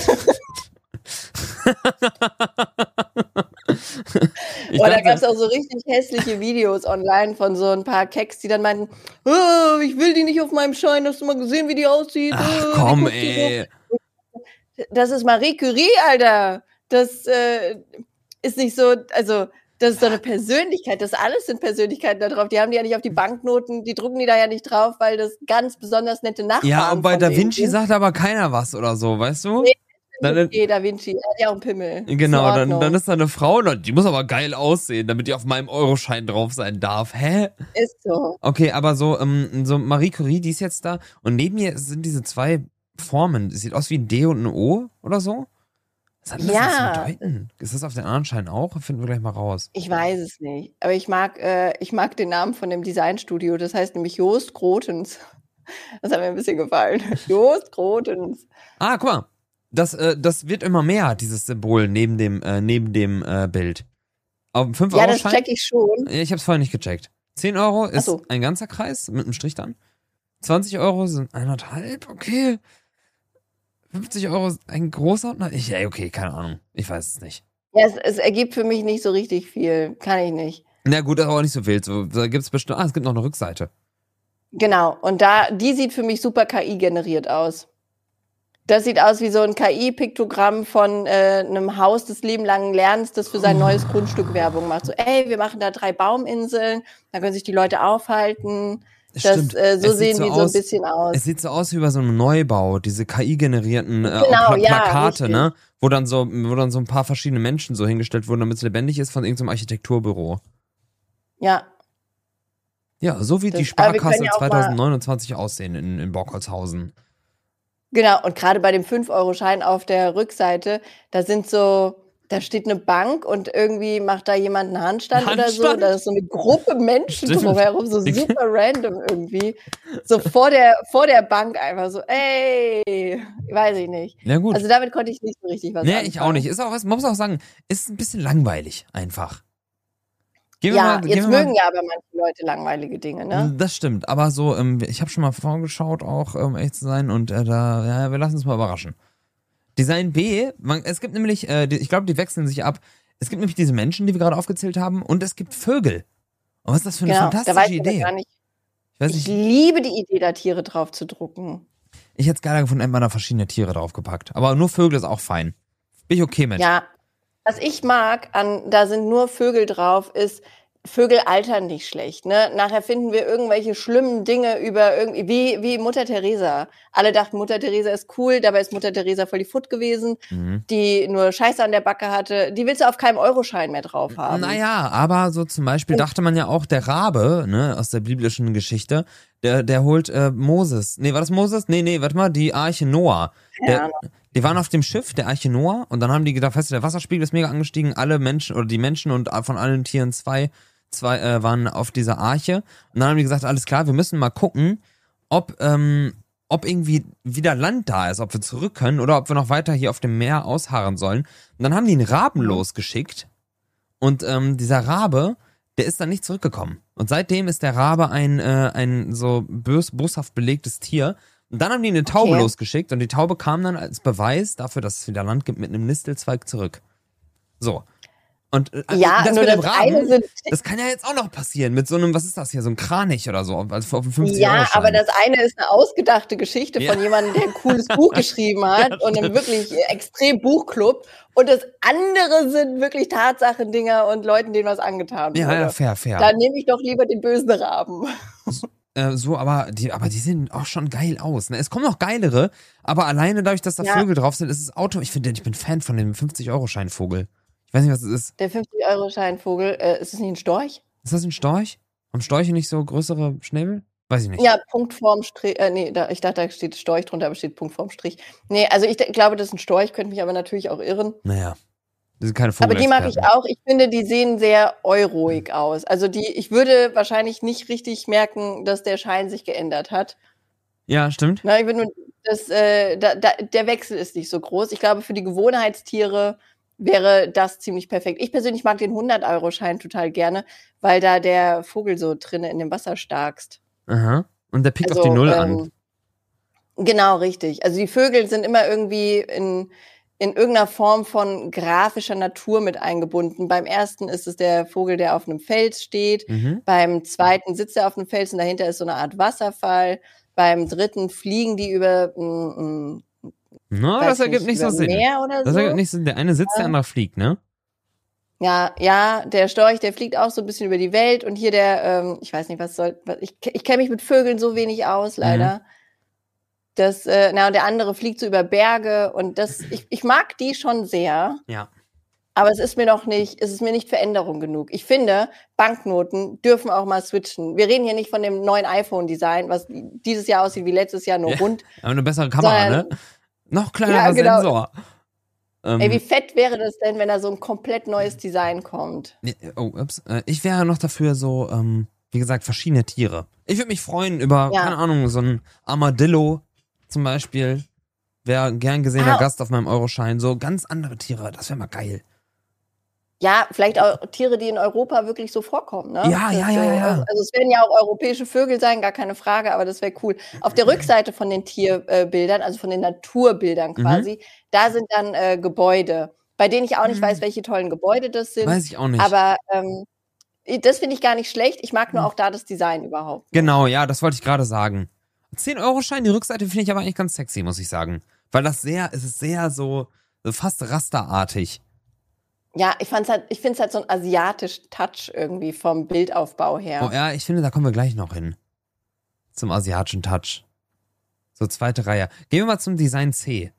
Da gab es auch so richtig hässliche Videos online von so ein paar Keks, die dann meinten, oh, ich will die nicht auf meinem Schein, hast du mal gesehen, wie die aussieht? Ach komm, ey. Das ist Marie Curie, Alter. Das ist nicht so, also das ist so eine Persönlichkeit, das alles sind Persönlichkeiten da drauf. Die haben die ja nicht auf die Banknoten, die drucken die da ja nicht drauf, weil das ganz besonders nette Nachbarn sind. Ja, und bei Da Vinci sagt aber keiner was oder so, weißt du? Nee, Da Vinci, er hat ja auch einen Pimmel. Genau, dann ist da eine Frau, die muss aber geil aussehen, damit die auf meinem Euroschein drauf sein darf. Hä? Ist so. Okay, aber so Marie Curie, die ist jetzt da und neben ihr sind diese 2 Formen. Es sieht aus wie ein D und ein O oder so. Was hat das zu bedeuten? Ist das auf den anderen Schein auch? Finden wir gleich mal raus. Ich weiß es nicht. Aber ich mag den Namen von dem Designstudio. Das heißt nämlich Joost Grootens. Das hat mir ein bisschen gefallen. Joost Grootens. Ah, guck mal. Das wird immer mehr, dieses Symbol neben dem Bild. Auf dem 5 Euro das check ich schon. Ich hab's vorher nicht gecheckt. 10 Euro ist ein ganzer Kreis mit einem Strich dann. 20 Euro sind 1,5, okay. 50 Euro ist ein großer. Okay, keine Ahnung. Ich weiß es nicht. Ja, es ergibt für mich nicht so richtig viel. Kann ich nicht. Na gut, aber auch nicht so wild. So, da gibt's bestimmt. Es gibt noch eine Rückseite. Genau. Und die sieht für mich super KI-generiert aus. Das sieht aus wie so ein KI-Piktogramm von einem Haus des lebenlangen Lernens, das für sein neues Grundstück Werbung macht. So, ey, wir machen da 3 Bauminseln, da können sich die Leute aufhalten. So sehen die so ein bisschen aus. Es sieht so aus wie bei so einem Neubau, diese KI-generierten Plakate, ne? Wo dann so ein paar verschiedene Menschen so hingestellt wurden, damit es lebendig ist, von irgendeinem Architekturbüro. Ja. Ja, so wie die Sparkasse 2029 aussehen in Borkholzhausen. Genau, und gerade bei dem 5-Euro-Schein auf der Rückseite, da steht eine Bank und irgendwie macht da jemand einen Handstand oder so. Da ist so eine Gruppe Menschen drumherum, so super random irgendwie. So vor der Bank einfach so, ey, weiß ich nicht. Ja, gut. Also damit konnte ich nicht so richtig was anfangen. Nee, ich auch nicht. Man muss auch sagen, ist ein bisschen langweilig einfach. Jetzt mögen ja aber manche Leute langweilige Dinge, ne? Das stimmt, aber so, ich habe schon mal vorgeschaut, auch um ehrlich zu sein, und wir lassen uns mal überraschen. Design B, es gibt nämlich, ich glaube, die wechseln sich ab. Es gibt nämlich diese Menschen, die wir gerade aufgezählt haben, und es gibt Vögel. Und was ist das für eine fantastische Idee? Gar nicht. Ich liebe die Idee, da Tiere drauf zu drucken. Ich hätte es geiler gefunden, hätte man da verschiedene Tiere draufgepackt. Aber nur Vögel ist auch fein. Bin ich okay mit. Ja, was ich mag, da sind nur Vögel drauf, ist, Vögel altern nicht schlecht, ne? Nachher finden wir irgendwelche schlimmen Dinge über irgendwie, wie Mutter Teresa. Alle dachten, Mutter Teresa ist cool, dabei ist Mutter Teresa voll die Futt gewesen, die nur Scheiße an der Backe hatte. Die willst du auf keinem Euroschein mehr drauf haben. Naja, aber so zum Beispiel dachte man ja auch, der Rabe, ne, aus der biblischen Geschichte, Der holt Moses. Nee, war das Moses? Nee, warte mal, die Arche Noah. Die waren auf dem Schiff, der Arche Noah, und dann haben die gedacht, weißt du, der Wasserspiegel ist mega angestiegen, alle Menschen, oder die Menschen und von allen Tieren zwei waren auf dieser Arche. Und dann haben die gesagt, alles klar, wir müssen mal gucken, ob irgendwie wieder Land da ist, ob wir zurück können oder ob wir noch weiter hier auf dem Meer ausharren sollen. Und dann haben die einen Raben losgeschickt und dieser Rabe, der ist dann nicht zurückgekommen. Und seitdem ist der Rabe ein so boshaft belegtes Tier. Und dann haben die eine Taube losgeschickt und die Taube kam dann als Beweis dafür, dass es wieder Land gibt, mit einem Nistelzweig zurück. So. Und das mit dem Raben, das kann ja jetzt auch noch passieren, mit so einem, was ist das hier, so ein Kranich oder so, also auf dem 50 Ja, aber das eine ist eine ausgedachte Geschichte von jemandem, der ein cooles Buch geschrieben hat und einem wirklich extrem Buchclub. Und das andere sind wirklich Tatsachendinger und Leuten, denen was angetan wurde. Ja, fair. Dann nehme ich doch lieber den bösen Raben. Aber die sehen auch schon geil aus. Ne? Es kommen noch geilere, aber alleine dadurch, dass da Vögel drauf sind, ist das Auto, ich bin Fan von dem 50-Euro-Schein-Vogel. Ich weiß nicht, was es ist. Der 50-Euro-Scheinvogel, ist es nicht ein Storch? Ist das ein Storch? Haben Storche nicht so größere Schnäbel? Weiß ich nicht. Ja, Punkt vorm Strich. Ich dachte, da steht Storch drunter, aber steht Punkt vorm Strich. Nee, also ich glaube, das ist ein Storch, könnte mich aber natürlich auch irren. Naja, das sind keine Vogel. Aber die mag ich auch. Ich finde, die sehen sehr euroig aus. Also ich würde wahrscheinlich nicht richtig merken, dass der Schein sich geändert hat. Ja, stimmt. Na, ich würde nur, der Wechsel ist nicht so groß. Ich glaube, für die Gewohnheitstiere wäre das ziemlich perfekt. Ich persönlich mag den 100-Euro-Schein total gerne, weil da der Vogel so drinne in dem Wasser starkst. Aha. Und der pickt auf die Null an. Genau, richtig. Also die Vögel sind immer irgendwie in irgendeiner Form von grafischer Natur mit eingebunden. Beim ersten ist es der Vogel, der auf einem Fels steht. Beim zweiten sitzt er auf einem Fels und dahinter ist so eine Art Wasserfall. Beim dritten fliegen die über das ergibt nicht so Sinn. Das ergibt nicht Sinn. Der eine sitzt, der andere fliegt, ne? Ja, der Storch, der fliegt auch so ein bisschen über die Welt und hier der, ich weiß nicht, ich kenne mich mit Vögeln so wenig aus, leider. Und der andere fliegt so über Berge und ich mag die schon sehr. Ja. Aber es ist mir nicht Veränderung genug. Ich finde, Banknoten dürfen auch mal switchen. Wir reden hier nicht von dem neuen iPhone-Design, was dieses Jahr aussieht wie letztes Jahr, nur rund. Aber eine bessere Kamera, ne? Noch kleinerer Sensor. Ey, wie fett wäre das denn, wenn da so ein komplett neues Design kommt? Ich wäre noch dafür so, wie gesagt, verschiedene Tiere. Ich würde mich freuen über, keine Ahnung, so ein Armadillo zum Beispiel. Wäre gern gesehener Gast auf meinem Euroschein. So ganz andere Tiere, das wäre mal geil. Ja, vielleicht auch Tiere, die in Europa wirklich so vorkommen, ne? Ja. Also es werden ja auch europäische Vögel sein, gar keine Frage, aber das wäre cool. Auf der Rückseite von den Tierbildern, also von den Naturbildern quasi, da sind dann Gebäude, bei denen ich auch nicht weiß, welche tollen Gebäude das sind. Weiß ich auch nicht. Aber das finde ich gar nicht schlecht. Ich mag nur auch da das Design überhaupt. Genau, ja, das wollte ich gerade sagen. 10-Euro-Schein, die Rückseite finde ich aber eigentlich ganz sexy, muss ich sagen. Weil es ist sehr so fast rasterartig. Ja, ich finde es halt so ein asiatischen Touch irgendwie vom Bildaufbau her. Oh ja, ich finde, da kommen wir gleich noch hin. Zum asiatischen Touch. So zweite Reihe. Gehen wir mal zum Design C.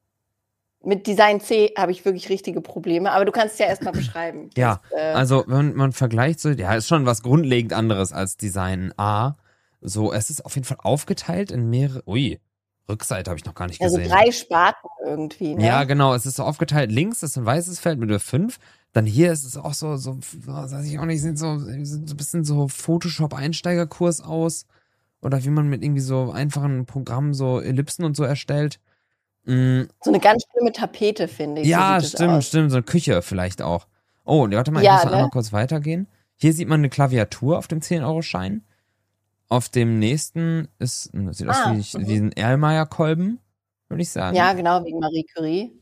Mit Design C habe ich wirklich richtige Probleme, aber du kannst es ja erstmal beschreiben. Also wenn man vergleicht, so, ist schon was grundlegend anderes als Design A. So, es ist auf jeden Fall aufgeteilt in mehrere. Rückseite habe ich noch gar nicht gesehen. Also 3 Sparten irgendwie, ne? Ja, genau. Es ist so aufgeteilt. Links ist ein weißes Feld mit der 5. Dann hier ist es auch so, weiß ich auch nicht, sieht so ein bisschen so Photoshop-Einsteigerkurs aus. Oder wie man mit irgendwie so einfachen Programmen so Ellipsen und so erstellt. So eine ganz schlimme Tapete, finde ich. Ja, stimmt. So eine Küche vielleicht auch. Oh, warte mal, ich muss einmal kurz weitergehen. Hier sieht man eine Klaviatur auf dem 10-Euro-Schein. Auf dem nächsten sieht aus wie ein Erlmeyer-Kolben, würde ich sagen. Ja, genau, wegen Marie Curie.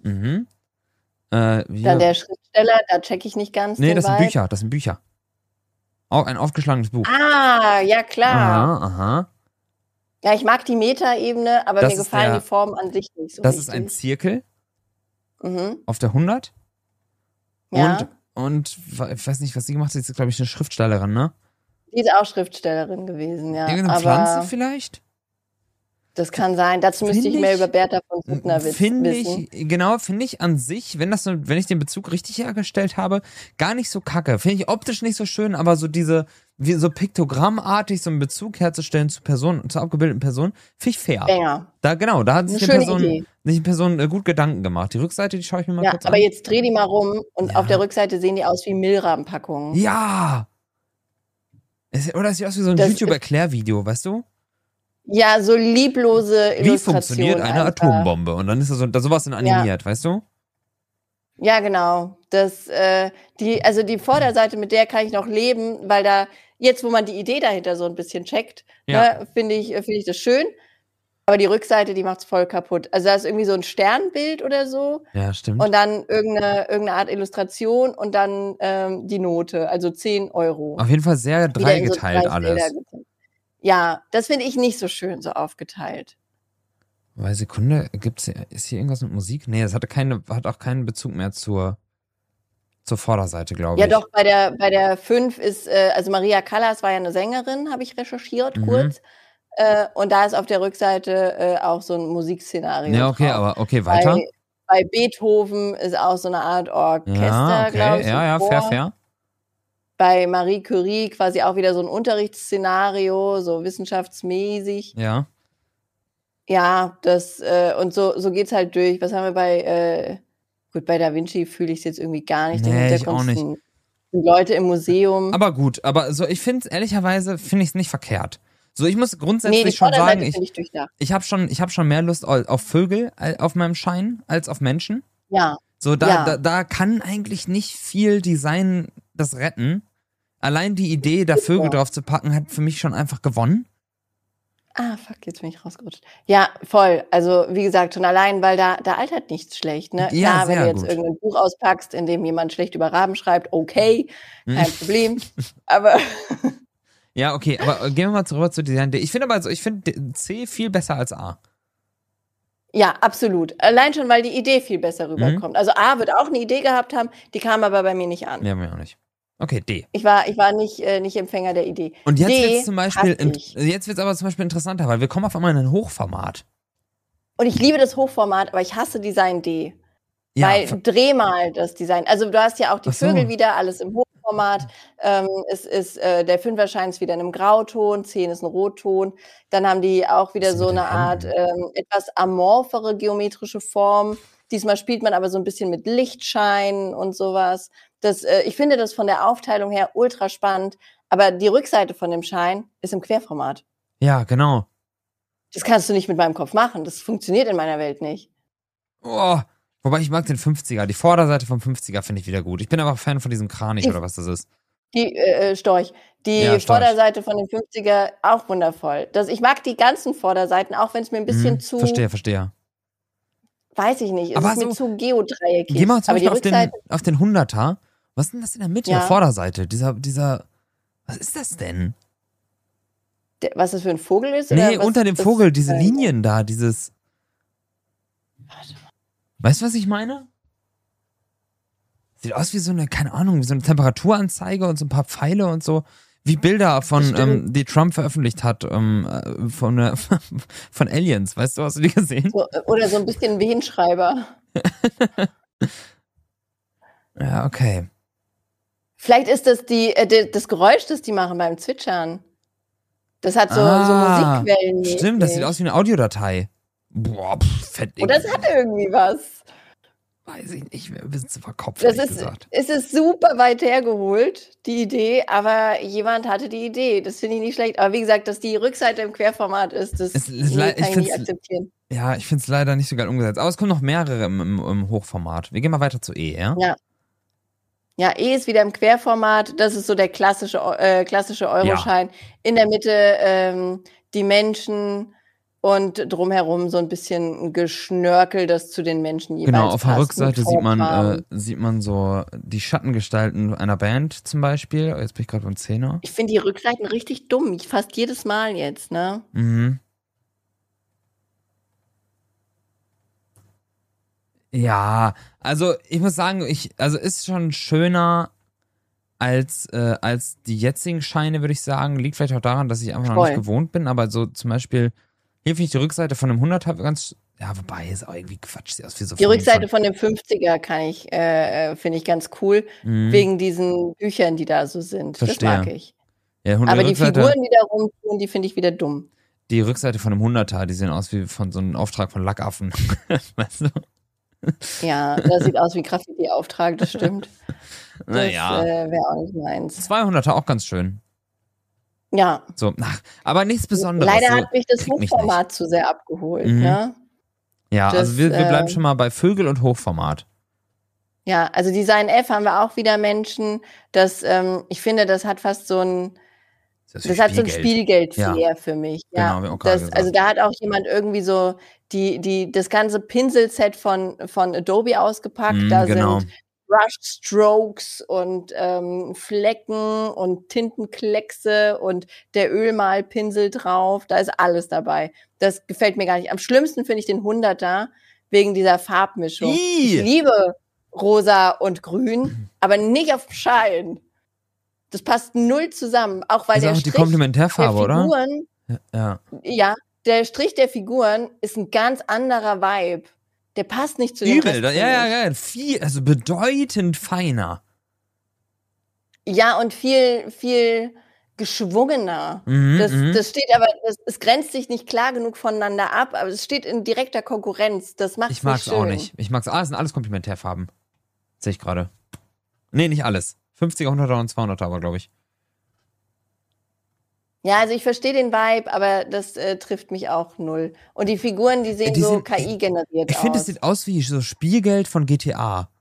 Dann der Schriftsteller, da checke ich nicht ganz. Nee, das sind Bücher. Auch ein aufgeschlagenes Buch. Ja, klar. Aha. Ja, ich mag die Metaebene, aber mir gefallen die Formen an sich nicht so Das richtig. ist ein Zirkel auf der 100. Ja. Und ich weiß nicht, was sie gemacht hat. Sie ist, glaube ich, eine Schriftstellerin, ne? Die ist auch Schriftstellerin gewesen, ja. Irgendeine Pflanze vielleicht? Das kann sein. Dazu müsste ich mehr über Bertha von Suttner wissen. Finde ich an sich, wenn ich den Bezug richtig hergestellt habe, gar nicht so kacke. Finde ich optisch nicht so schön, aber so wie so piktogrammartig so einen Bezug herzustellen zur abgebildeten Person, finde ich fair. Länger. Da hat sich die Person gut Gedanken gemacht. Die Rückseite, die schaue ich mir mal kurz an. Aber jetzt dreh die mal rum und auf der Rückseite sehen die aus wie Milram-Packungen. Ja! Oder es sieht aus wie so ein YouTube-Erklärvideo, weißt du? Ja, so lieblose Illustrationen. Wie funktioniert eine Atombombe? Und dann ist da sowas animiert, weißt du? Ja, genau. Die Vorderseite, mit der kann ich noch leben, weil da, jetzt wo man die Idee dahinter so ein bisschen checkt, finde ich das schön. Aber die Rückseite, die macht's voll kaputt. Also da ist irgendwie so ein Sternbild oder so. Ja, stimmt. Und dann irgendeine Art Illustration und dann die Note, also 10 Euro. Auf jeden Fall sehr dreigeteilt alles. Ja, das finde ich nicht so schön so aufgeteilt. Weil Sekunde, ist hier irgendwas mit Musik? Nee, es hat auch keinen Bezug mehr zur Vorderseite, glaube ich. Ja, doch, bei der 5 ist, also Maria Callas war ja eine Sängerin, habe ich recherchiert kurz. Und da ist auf der Rückseite auch so ein Musikszenario. Ja, okay, drauf. aber okay, weiter. Bei Beethoven ist auch so eine Art Orchester, glaube ich. Ja, fair. Bei Marie Curie quasi auch wieder so ein Unterrichtsszenario, so wissenschaftsmäßig. Ja. Ja, und so geht's halt durch. Was haben wir bei Da Vinci fühle ich es jetzt irgendwie gar nicht. Nee, ich auch nicht. Sind Leute im Museum. Aber gut, so, ich finde es ehrlicherweise, es nicht verkehrt. So, ich muss grundsätzlich schon sagen, ich habe schon mehr Lust auf Vögel auf meinem Schein als auf Menschen. Ja. So, da kann eigentlich nicht viel Design das retten. Allein die Idee, da Vögel drauf zu packen, hat für mich schon einfach gewonnen. Ah, fuck, jetzt bin ich rausgerutscht. Ja, voll. Also, wie gesagt, schon allein, weil da altert nichts schlecht, ne? Ja, klar, wenn du jetzt irgendein Buch auspackst, in dem jemand schlecht über Raben schreibt, okay, kein Problem. Aber ja, okay, aber gehen wir mal zurück zu Design D. Ich finde C viel besser als A. Ja, absolut. Allein schon, weil die Idee viel besser rüberkommt. Also A wird auch eine Idee gehabt haben, die kam aber bei mir nicht an. Ja, mir auch nicht. Okay, D. Ich war nicht Empfänger der Idee. Und jetzt wird's aber zum Beispiel interessanter, weil wir kommen auf einmal in ein Hochformat. Und ich liebe das Hochformat, aber ich hasse Design D. Ja, weil dreh mal das Design. Also du hast ja auch die Vögel wieder, alles im Hochformat. Der 5er scheint es wieder in einem Grauton, 10 ist ein Rotton. Dann haben die auch wieder so eine Art etwas amorphere geometrische Form. Diesmal spielt man aber so ein bisschen mit Lichtschein und sowas. Ich finde das von der Aufteilung her ultra spannend, aber die Rückseite von dem Schein ist im Querformat. Ja, genau. Das kannst du nicht mit meinem Kopf machen. Das funktioniert in meiner Welt nicht. Oh, wobei ich mag den 50er. Die Vorderseite vom 50er finde ich wieder gut. Ich bin aber Fan von diesem Kranich oder was das ist. Storch. Die Vorderseite von dem 50er auch wundervoll. Ich mag die ganzen Vorderseiten, auch wenn es mir ein bisschen zu... Verstehe. Weiß ich nicht. Es ist mir zu geodreieckig. Geh mal zum Beispiel auf den 100er. Was ist denn das in der Mitte, der Vorderseite? Dieser, was ist das denn? Was das für ein Vogel ist? Nee, unter dem Vogel, diese Linien da, dieses... Warte mal. Weißt du, was ich meine? Sieht aus wie so eine, keine Ahnung, wie so eine Temperaturanzeige und so ein paar Pfeile und so. Wie Bilder die Trump veröffentlicht hat, von Aliens. Weißt du, hast du die gesehen? Oder so ein bisschen Wehenschreiber. Ja, okay. Vielleicht ist das das Geräusch, das die machen beim Zwitschern. Das hat so Musikquellen. Stimmt, das sieht aus wie eine Audiodatei. Boah, fett. Und das hat irgendwie was. Weiß ich nicht, wir sind zu verkopft, gesagt. Es ist super weit hergeholt, die Idee, aber jemand hatte die Idee. Das finde ich nicht schlecht. Aber wie gesagt, dass die Rückseite im Querformat ist, kann ich nicht akzeptieren. Ja, ich finde es leider nicht so geil umgesetzt. Aber es kommen noch mehrere im Hochformat. Wir gehen mal weiter zu E, ja? Ja, E ist wieder im Querformat. Das ist so der klassische Euroschein. Ja. In der Mitte die Menschen und drumherum so ein bisschen Geschnörkel, das zu den Menschen jeweils Genau, auf der passt. Rückseite sieht man so die Schattengestalten einer Band zum Beispiel. Jetzt bin ich gerade beim 10er. Ich finde die Rückseiten richtig dumm. Fast jedes Mal jetzt, ne? Mhm. Ja, also ich muss sagen, ist schon schöner als die jetzigen Scheine, würde ich sagen. Liegt vielleicht auch daran, dass ich einfach noch nicht gewohnt bin, aber so zum Beispiel Hier finde ich die Rückseite von einem 100er ganz, ja, wobei, ist auch irgendwie Quatsch, sieht aus wie so Die Rückseite von dem 50er finde ich ganz cool, wegen diesen Büchern, die da so sind. Verstehe. Das mag ich. Ja, Aber die Figuren, die da rumtun, die finde ich wieder dumm. Die Rückseite von einem 100er, die sehen aus wie von so einem Auftrag von Lackaffen. Weißt du? Ja, das sieht aus wie Graffiti-Auftrag, das stimmt. Naja. Das wäre auch nicht meins. 200er auch ganz schön. Ja. So, aber nichts Besonderes. Leider so, hat mich das Hochformat zu sehr abgeholt. Ne? Ja, also wir bleiben schon mal bei Vögel und Hochformat. Ja, also Design F haben wir auch wieder Menschen, ich finde, das hat fast so ein Das hat so ein Spielgeld-Flair für mich. Ja, genau, wie auch gerade gesagt. Also da hat auch jemand irgendwie so das ganze Pinselset von Adobe ausgepackt. Da sind Brushstrokes und Flecken und Tintenkleckse und der Ölmalpinsel drauf. Da ist alles dabei. Das gefällt mir gar nicht. Am schlimmsten finde ich den 100er wegen dieser Farbmischung. Ich liebe rosa und grün, aber nicht auf Schein. Das passt null zusammen, auch weil der Strich die Komplementärfarbe, der Figuren, oder? Ja, der Strich der Figuren ist ein ganz anderer Vibe. Der passt nicht zu dem Rest. Ja, viel, also bedeutend feiner. Ja, und viel, viel geschwungener. Das steht aber, es grenzt sich nicht klar genug voneinander ab, aber es steht in direkter Konkurrenz. Das macht es nicht schön. Ich mag's auch nicht. Es sind alles Komplementärfarben. Sehe ich gerade. Nee, nicht alles. 50er, 100er und 200er aber, glaube ich. Ja, also ich verstehe den Vibe, aber das trifft mich auch null. Und die Figuren, die sehen so KI-generiert aus. Ich finde, es sieht aus wie so Spielgeld von GTA.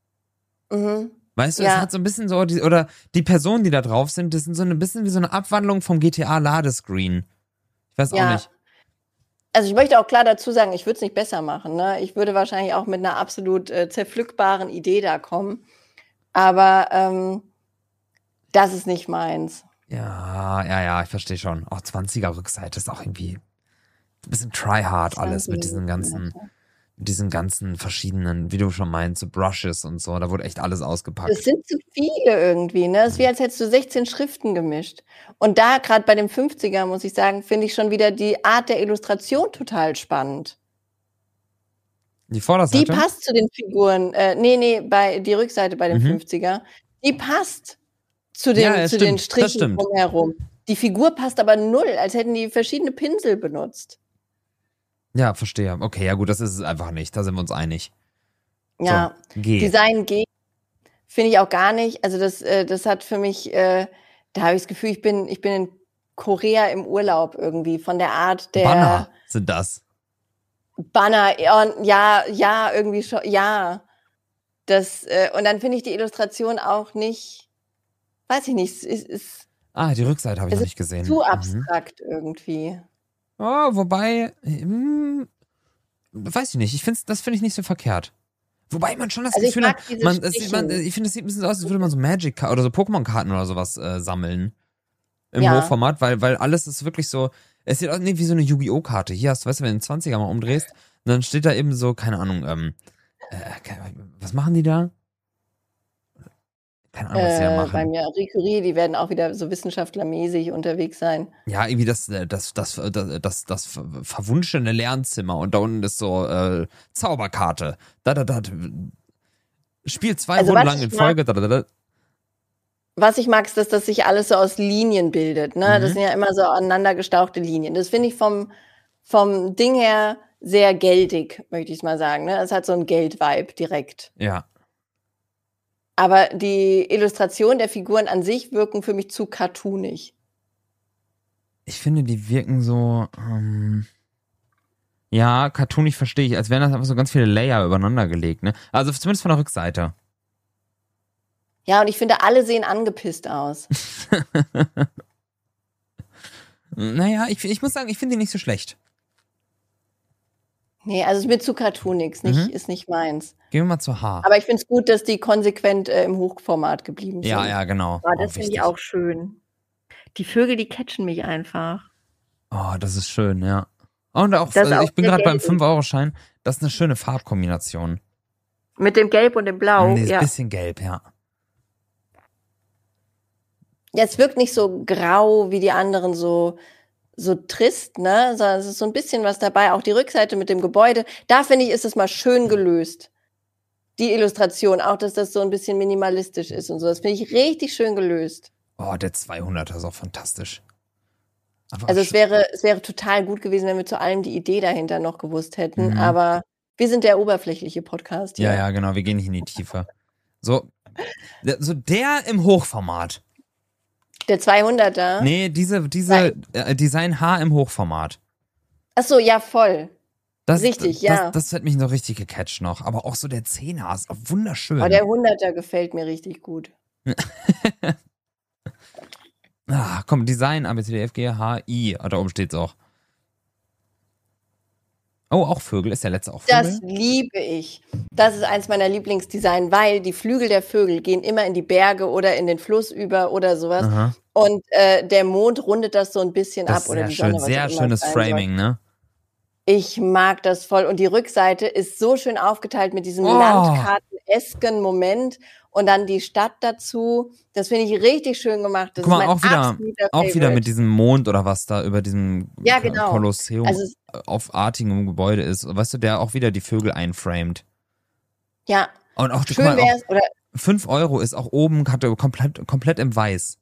Weißt du, es hat so ein bisschen so, oder die Personen, die da drauf sind, das sind so ein bisschen wie so eine Abwandlung vom GTA-Ladescreen. Ich weiß auch nicht. Also ich möchte auch klar dazu sagen, ich würde es nicht besser machen. Ne? Ich würde wahrscheinlich auch mit einer absolut zerpflückbaren Idee da kommen. Aber das ist nicht meins. Ja, ich verstehe schon. Auch 20er Rückseite ist auch irgendwie ein bisschen tryhard alles mit diesen ganzen verschiedenen, wie du schon meinst, so Brushes und so. Da wurde echt alles ausgepackt. Das sind zu viele irgendwie, ne? Es ist wie, als hättest du 16 Schriften gemischt. Und da, gerade bei dem 50er, muss ich sagen, finde ich schon wieder die Art der Illustration total spannend. Die Vorderseite? Die passt zu den Figuren. Die Rückseite bei dem 50er. Die passt zu den Strichen drumherum. Die Figur passt aber null, als hätten die verschiedene Pinsel benutzt. Ja, verstehe. Okay, ja gut, das ist es einfach nicht. Da sind wir uns einig. Ja, so, Design G finde ich auch gar nicht. Also das hat für mich, da habe ich das Gefühl, ich bin in Korea im Urlaub irgendwie, von der Art der Banner sind das. Banner, ja, irgendwie schon, ja. Und dann finde ich die Illustration auch nicht, weiß ich nicht, ist die Rückseite habe ich noch nicht gesehen. Zu abstrakt irgendwie. Oh, wobei, weiß ich nicht. Das finde ich nicht so verkehrt. Wobei man schon das Gefühl hat, ich finde, es sieht ein bisschen so aus, als würde man so Magic oder so Pokémon-Karten oder sowas sammeln. Im Hochformat, weil alles ist wirklich so, es sieht aus wie so eine Yu-Gi-Oh! Karte. Hier hast du, weißt du, wenn du den 20er mal umdrehst, und dann steht da eben so, keine Ahnung, was machen die da? Keine Ahnung, was die da machen. Bei Marie Curie, die werden auch wieder so wissenschaftlermäßig unterwegs sein. Ja, irgendwie das verwunschene Lernzimmer und da unten ist so Zauberkarte. Spiel 2 Runden lang in Folge. Was ich mag, ist, dass das sich alles so aus Linien bildet. Ne? Das sind ja immer so aneinander gestauchte Linien. Das finde ich vom Ding her sehr geldig, möchte ich mal sagen. Ne? Es hat so einen Geld-Vibe direkt. Ja. Aber die Illustration der Figuren an sich wirken für mich zu cartoonig. Ich finde, die wirken so, cartoonig verstehe ich, als wären das einfach so ganz viele Layer übereinander gelegt, ne? Also zumindest von der Rückseite. Ja, und ich finde, alle sehen angepisst aus. Naja, ich muss sagen, ich finde die nicht so schlecht. Nee, also es ist mir zu cartoonig, ist nicht meins. Gehen wir mal zu H. Aber ich finde es gut, dass die konsequent im Hochformat geblieben sind. Ja, genau. Oh, das finde ich auch schön. Die Vögel, die catchen mich einfach. Oh, das ist schön, ja. Und auch, ich bin gerade beim 5-Euro-Schein. Das ist eine schöne Farbkombination. Mit dem Gelb und dem Blau, ja. Ein bisschen gelb, ja. Ja, es wirkt nicht so grau wie die anderen, so so trist, ne? Sondern es ist so ein bisschen was dabei. Auch die Rückseite mit dem Gebäude. Da finde ich, ist es mal schön gelöst. Die Illustration, auch dass das so ein bisschen minimalistisch ist und so. Das finde ich richtig schön gelöst. Oh, der 200er ist auch fantastisch. Aber Also es wäre total gut gewesen, wenn wir zu allem die Idee dahinter noch gewusst hätten. Aber wir sind der oberflächliche Podcast hier. Ja, genau, wir gehen nicht in die Tiefe. So der im Hochformat. Der 200er? Nee, diese Design H im Hochformat. Ach so, ja, voll. Das, Richtig, ja. Das hat mich noch richtig gecatcht noch. Aber auch so der 10er ist auch wunderschön. Aber der 100er gefällt mir richtig gut. Komm, Design, ABCDFG, HI. Da oben steht's auch. Oh, auch Vögel. Ist der letzte auch Vögel? Das liebe ich. Das ist eins meiner Lieblingsdesign, weil die Flügel der Vögel gehen immer in die Berge oder in den Fluss über oder sowas. Aha. Und der Mond rundet das so ein bisschen Das ab. Oder die ist sehr schön. Sonne, Sehr schönes Framing, ne? Ich mag das voll. Und die Rückseite ist so schön aufgeteilt mit diesem landkartenesken Moment und dann die Stadt dazu. Das finde ich richtig schön gemacht. Das Guck mal, ist mein absoluter auch wieder mit diesem Mond oder was da über diesem genau. Kolosseum aufartigem Gebäude ist. Weißt du, der auch wieder die Vögel einframed. Ja. Und auch, schön wär's, oder 5 € ist auch oben komplett im Weiß.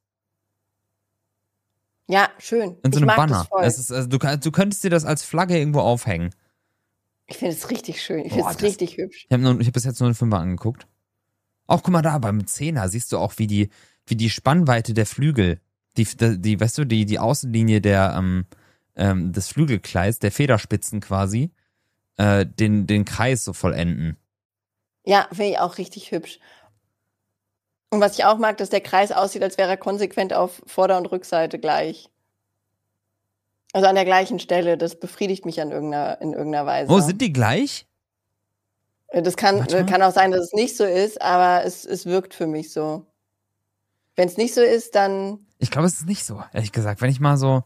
Ja, schön. In so einem Banner. Das voll. Also du könntest dir das als Flagge irgendwo aufhängen. Ich finde es richtig schön. Ich finde es richtig hübsch. Ich hab bis jetzt nur einen 5er angeguckt. Auch guck mal da, beim 10er siehst du auch, wie die Spannweite der Flügel, weißt du, die Außenlinie des Flügelkleis, der Federspitzen quasi, den Kreis so vollenden. Ja, finde ich auch richtig hübsch. Und was ich auch mag, dass der Kreis aussieht, als wäre er konsequent auf Vorder- und Rückseite gleich. Also an der gleichen Stelle. Das befriedigt mich in irgendeiner Weise. Oh, sind die gleich? Das kann auch sein, dass es nicht so ist, aber es wirkt für mich so. Wenn es nicht so ist, dann... Ich glaube, es ist nicht so, ehrlich gesagt. Wenn ich mal so...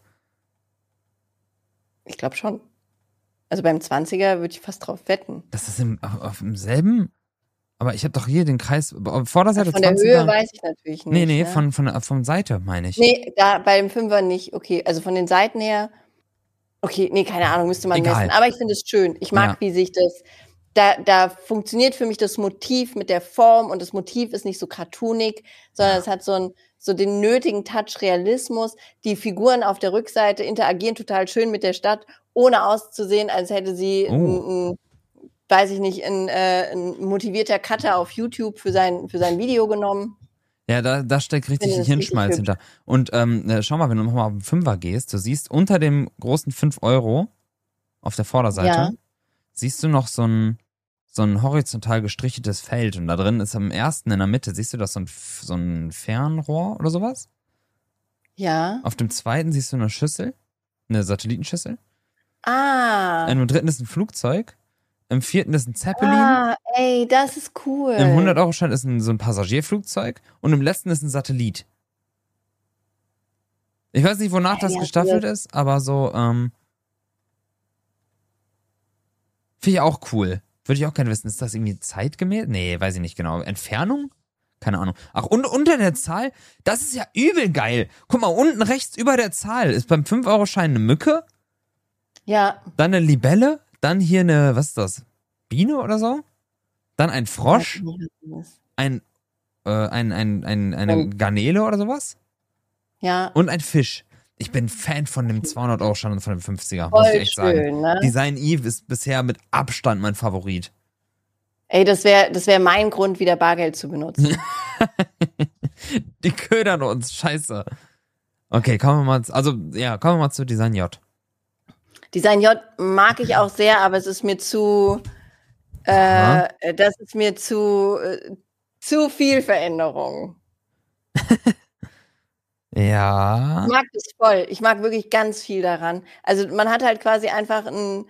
Ich glaube schon. Also beim 20er würde ich fast drauf wetten. Das ist auf dem selben... Aber ich habe doch hier den Kreis, Vorderseite 20er. Von der Höhe weiß ich natürlich nicht. Nee, ne? von Seite meine ich. Nee, da bei dem 5er nicht. Okay, also von den Seiten her, okay, nee, keine Ahnung, müsste man messen. Aber ich finde es schön. Ich mag, wie sich das, da funktioniert für mich das Motiv mit der Form und das Motiv ist nicht so cartoonig, sondern es hat so den nötigen Touch Realismus. Die Figuren auf der Rückseite interagieren total schön mit der Stadt, ohne auszusehen, als hätte sie weiß ich nicht, ein motivierter Cutter auf YouTube für sein Video genommen. Ja, da steckt richtig Hirnschmalz hinter. Und schau mal, wenn du nochmal auf den 5er gehst, du siehst unter dem großen 5 € auf der Vorderseite, siehst du noch so ein horizontal gestricheltes Feld. Und da drin ist am ersten in der Mitte, siehst du das so ein Fernrohr oder sowas? Ja. Auf dem zweiten siehst du eine Schüssel, eine Satellitenschüssel. Im 3. ist ein Flugzeug. Im 4. ist ein Zeppelin. Ey, das ist cool. Im 100-Euro-Schein ist so ein Passagierflugzeug. Und im letzten ist ein Satellit. Ich weiß nicht, wonach das gestaffelt ist, aber so, finde ich auch cool. Würde ich auch gerne wissen, ist das irgendwie zeitgemäß? Nee, weiß ich nicht genau. Entfernung? Keine Ahnung. Ach, und unter der Zahl? Das ist ja übel geil. Guck mal, unten rechts über der Zahl ist beim 5-Euro-Schein eine Mücke. Ja. Dann eine Libelle. Dann hier eine, was ist das? Biene oder so? Dann ein Frosch. Eine Garnele oder sowas. Ja. Und ein Fisch. Ich bin Fan von dem 200-Euro-Schein und von dem 50er, Voll muss ich echt schön, sagen. Ne? Design Eve ist bisher mit Abstand mein Favorit. Ey, das wär mein Grund, wieder Bargeld zu benutzen. Die ködern uns, scheiße. Okay, kommen wir mal zu Design J. Design J mag ich auch sehr, aber es ist mir zu viel Veränderung. Ja. Ich mag das voll. Ich mag wirklich ganz viel daran. Also man hat halt quasi einfach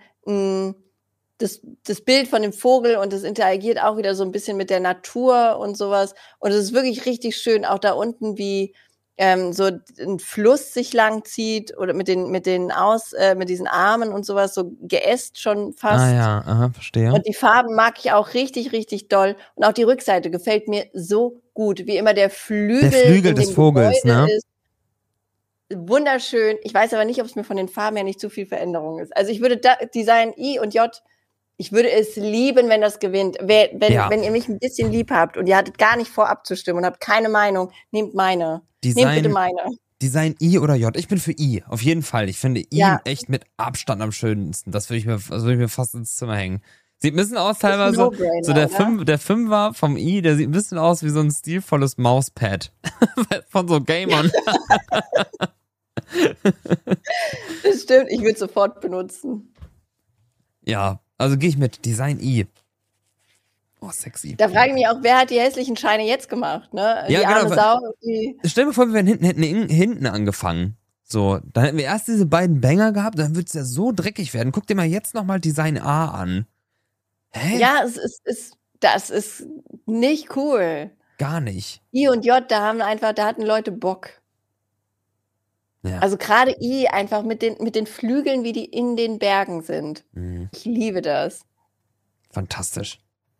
das Bild von dem Vogel und das interagiert auch wieder so ein bisschen mit der Natur und sowas. Und es ist wirklich richtig schön, auch da unten, wie so ein Fluss sich lang zieht oder mit diesen Armen und sowas, so geäst schon fast. Aha, verstehe. Und die Farben mag ich auch richtig, richtig doll. Und auch die Rückseite gefällt mir so gut, wie immer der Flügel des Vogels, ne? Ist wunderschön. Ich weiß aber nicht, ob es mir von den Farben her nicht zu viel Veränderung ist. Also ich würde Design I und J, ich würde es lieben, wenn das gewinnt. Wenn ihr mich ein bisschen lieb habt und ihr hattet gar nicht vor abzustimmen und habt keine Meinung, nehmt meine. Nehmt bitte meine. Design I oder J? Ich bin für I, auf jeden Fall. Ich finde I echt mit Abstand am schönsten. Das würde ich mir fast ins Zimmer hängen. Sieht ein bisschen aus teilweise, so der Fünfer vom I, der sieht ein bisschen aus wie so ein stilvolles Mauspad von so Gamern. Das stimmt, ich würde es sofort benutzen. Ja, also gehe ich mit Design I. Oh, sexy. Da frage ich mich auch, wer hat die hässlichen Scheine jetzt gemacht, ne? Ja, die arme genau. Sau. Stell dir vor, wir hätten hinten angefangen. So, dann hätten wir erst diese beiden Banger gehabt, dann würde es ja so dreckig werden. Guck dir mal jetzt nochmal Design A an. Hä? Ja, das ist nicht cool. Gar nicht. I und J, da hatten Leute Bock. Ja. Also gerade I einfach mit den Flügeln, wie die in den Bergen sind. Mhm. Ich liebe das. Fantastisch.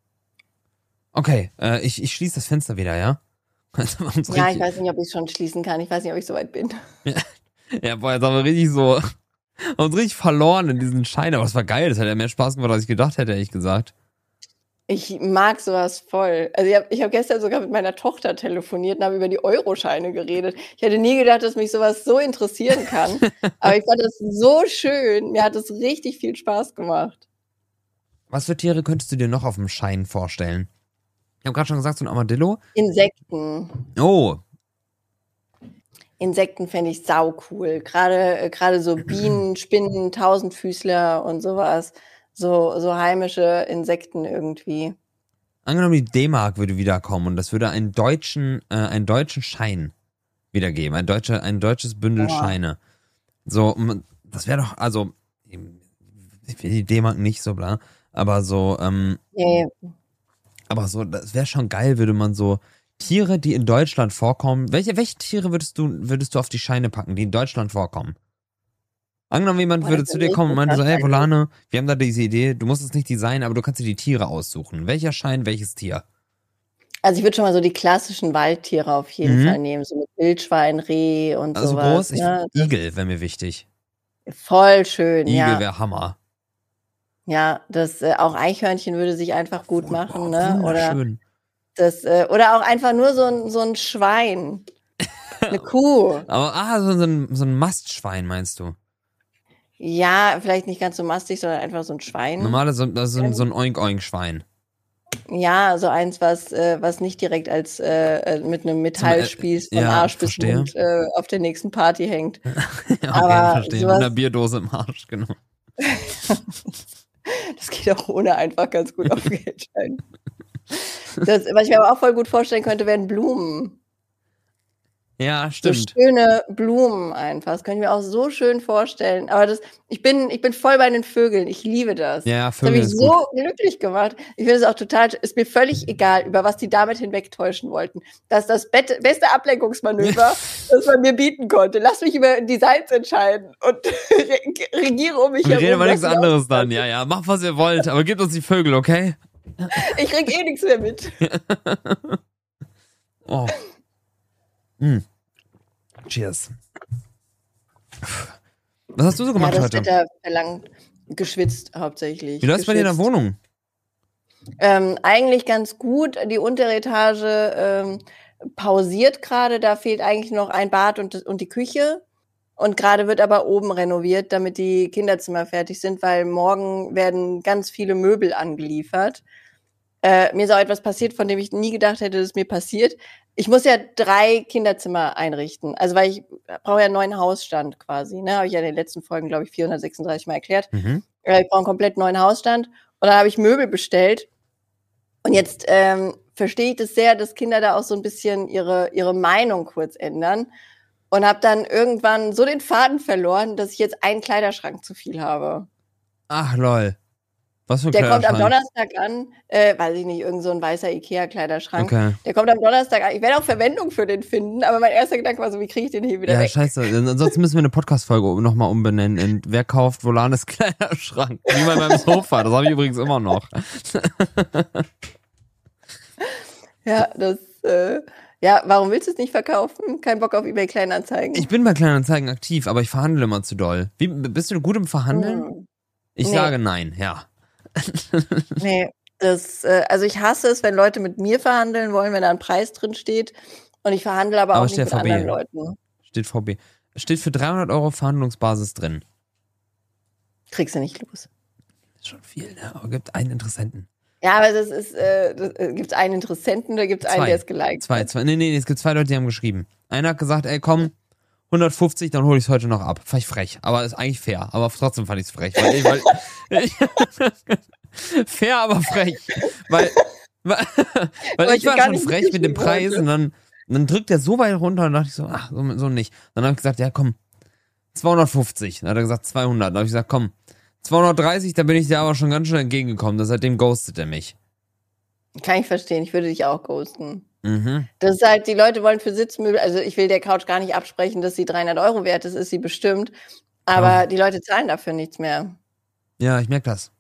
Okay, ich schließe das Fenster wieder, ja? Also, Ja, ich weiß nicht, ob ich es schon schließen kann. Ich weiß nicht, ob ich so weit bin. Ja, boah, jetzt haben wir richtig so uns richtig verloren in diesen Schein, aber es war geil, das hat ja mehr Spaß gemacht, als ich gedacht hätte, ehrlich gesagt. Ich mag sowas voll. Also ich hab gestern sogar mit meiner Tochter telefoniert und habe über die Euroscheine geredet. Ich hätte nie gedacht, dass mich sowas so interessieren kann. Aber ich fand das so schön. Mir hat es richtig viel Spaß gemacht. Was für Tiere könntest du dir noch auf dem Schein vorstellen? Ich habe gerade schon gesagt, so ein Armadillo. Insekten. Oh. Insekten fände ich sau cool. Gerade so Bienen, Spinnen, Tausendfüßler und sowas. So heimische Insekten irgendwie. Angenommen, die D-Mark würde wiederkommen und das würde einen deutschen Schein wiedergeben. Ein deutsches Bündel Scheine. So, das wäre doch, also, ich will die D-Mark nicht so bla, aber so, Nee. aber so, das wäre schon geil, würde man so Tiere, die in Deutschland vorkommen. Welche Tiere würdest du auf die Scheine packen, die in Deutschland vorkommen? Angenommen, jemand würde zu dir kommen und meinte so, hey, Volane, wir haben da diese Idee, du musst es nicht designen, aber du kannst dir die Tiere aussuchen. Welcher Schein, welches Tier? Also ich würde schon mal so die klassischen Waldtiere auf jeden Fall nehmen, so mit Wildschwein, Reh und also sowas. Also groß, Igel wäre mir wichtig. Voll schön, Igel ja. Igel wäre Hammer. Ja, auch Eichhörnchen würde sich einfach gut machen, ne? Wunderschön. Oder auch einfach nur so ein Schwein. Eine Kuh. Aber so ein Mastschwein, meinst du? Ja, vielleicht nicht ganz so mastig, sondern einfach so ein Schwein. Normales, so ein Oink-Oink-Schwein. Ja, so eins, was nicht direkt als mit einem Metallspieß von Arsch bis Mund auf der nächsten Party hängt. Okay, aber verstehe. Mit einer Bierdose im Arsch, genau. Das geht auch ohne einfach ganz gut auf Geldschein. Was ich mir aber auch voll gut vorstellen könnte, wären Blumen. Ja, stimmt. So schöne Blumen einfach. Das könnte ich mir auch so schön vorstellen. Aber ich bin voll bei den Vögeln. Ich liebe das. Ja, Das Vögel hat mich so glücklich gemacht. Ich finde es auch ist mir völlig egal, über was die damit hinwegtäuschen wollten. Das ist das beste Ablenkungsmanöver, das man mir bieten konnte. Lass mich über Designs entscheiden und regiere um mich herum. Wir reden über nichts anderes dann. Ja, macht, was ihr wollt, aber gebt uns die Vögel, okay? Ich krieg nichts mehr mit. Oh. Cheers. Was hast du so gemacht heute? Das Wetter verlangt geschwitzt hauptsächlich. Wie läuft's bei dir in der Wohnung? Eigentlich ganz gut. Die untere Etage pausiert gerade. Da fehlt eigentlich noch ein Bad und die Küche. Und gerade wird aber oben renoviert, damit die Kinderzimmer fertig sind, weil morgen werden ganz viele Möbel angeliefert. Mir ist auch etwas passiert, von dem ich nie gedacht hätte, dass es mir passiert. Ich muss ja 3 Kinderzimmer einrichten. Also, weil ich brauche ja einen neuen Hausstand quasi. Ne? Habe ich ja in den letzten Folgen, glaube ich, 436 Mal erklärt. Ich brauche einen komplett neuen Hausstand. Und dann habe ich Möbel bestellt. Und jetzt verstehe ich das sehr, dass Kinder da auch so ein bisschen ihre Meinung kurz ändern. Und habe dann irgendwann so den Faden verloren, dass ich jetzt einen Kleiderschrank zu viel habe. Ach, lol. Was für ein Der kommt Kleiderschrank? am Donnerstag an, weiß ich nicht, irgend so ein weißer Ikea-Kleiderschrank. Okay. Der kommt am Donnerstag an. Ich werde auch Verwendung für den finden, aber mein erster Gedanke war so, wie kriege ich den hier wieder weg? Ja, scheiße. Ansonsten müssen wir eine Podcast-Folge nochmal umbenennen in Wer kauft Volanes Kleiderschrank? Wie bei meinem Sofa. Das habe ich übrigens immer noch. Ja, das ja, warum willst du es nicht verkaufen? Kein Bock auf eBay Kleinanzeigen? Ich bin bei Kleinanzeigen aktiv, aber ich verhandle immer zu doll. Bist du gut im Verhandeln? Ich sage nein, ja. Nee, also ich hasse es, wenn Leute mit mir verhandeln wollen, wenn da ein Preis drin steht. Und ich verhandle aber auch nicht mit anderen Leuten. Steht VB. Steht für 300 Euro Verhandlungsbasis drin. Kriegst du nicht los. Ist schon viel, ne? Aber gibt einen Interessenten. Ja, aber gibt es einen Interessenten oder gibt es einen, der es geliked hat? Nee, es gibt 2 Leute, die haben geschrieben. Einer hat gesagt, ey, komm, 150, dann hole ich es heute noch ab. Fand ich frech, aber ist eigentlich fair. Aber trotzdem fand ich es frech. Fair, aber frech. Weil ich war schon frech mit dem Preis und dann drückt er so weit runter und dachte ich so, ach, so nicht. Dann habe ich gesagt, ja komm, 250. Dann hat er gesagt 200. Dann habe ich gesagt, komm, 230, da bin ich dir aber schon ganz schön entgegengekommen. Seitdem ghostet er mich. Kann ich verstehen, ich würde dich auch ghosten. Mhm. Das ist halt, die Leute wollen für Sitzmöbel, also ich will der Couch gar nicht absprechen, dass sie 300 Euro wert ist, ist sie bestimmt. Aber die Leute zahlen dafür nichts mehr. Ja, ich merke das.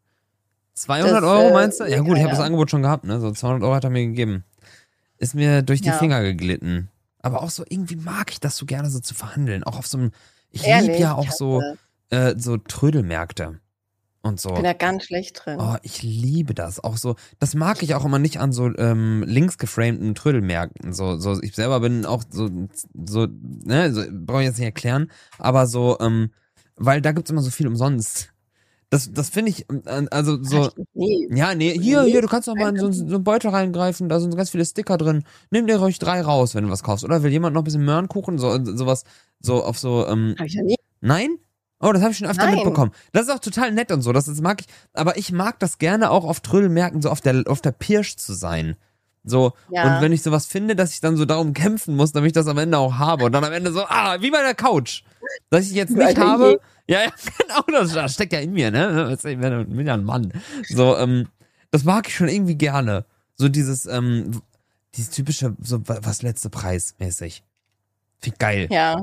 200 Euro meinst du? Ja gut, ich habe das Angebot schon gehabt, ne? So 200 Euro hat er mir gegeben. Ist mir durch die Finger geglitten. Aber auch so, irgendwie mag ich das so gerne so zu verhandeln. Auch auf so einem, ich liebe ja auch so Trödelmärkte und so. Ich bin da ganz schlecht drin. Oh, ich liebe das. Auch so, das mag ich auch immer nicht an so links geframten Trödelmärkten. So, ich selber bin auch so brauche ich jetzt nicht erklären, aber so, weil da gibt's immer so viel umsonst. Das finde ich, also so, ja, nee, hier, du kannst doch mal in so einen Beutel reingreifen, da sind ganz viele Sticker drin. Nimm dir ruhig 3 raus, wenn du was kaufst. Oder will jemand noch ein bisschen Möhrenkuchen, sowas, so auf so, Hab ich ja nie. Nein? Oh, das habe ich schon öfter mitbekommen. Das ist auch total nett und so, das mag ich, aber ich mag das gerne auch auf Trödelmärkten, so auf der Pirsch zu sein. So, und wenn ich sowas finde, dass ich dann so darum kämpfen muss, damit ich das am Ende auch habe und dann am Ende so, wie bei der Couch, dass ich jetzt nicht habe. Ja, genau, das steckt ja in mir, ne? Ich bin ja ein Mann. So, das mag ich schon irgendwie gerne. So dieses typische, so was letzte Preis mäßig. Finde ich geil. Ja.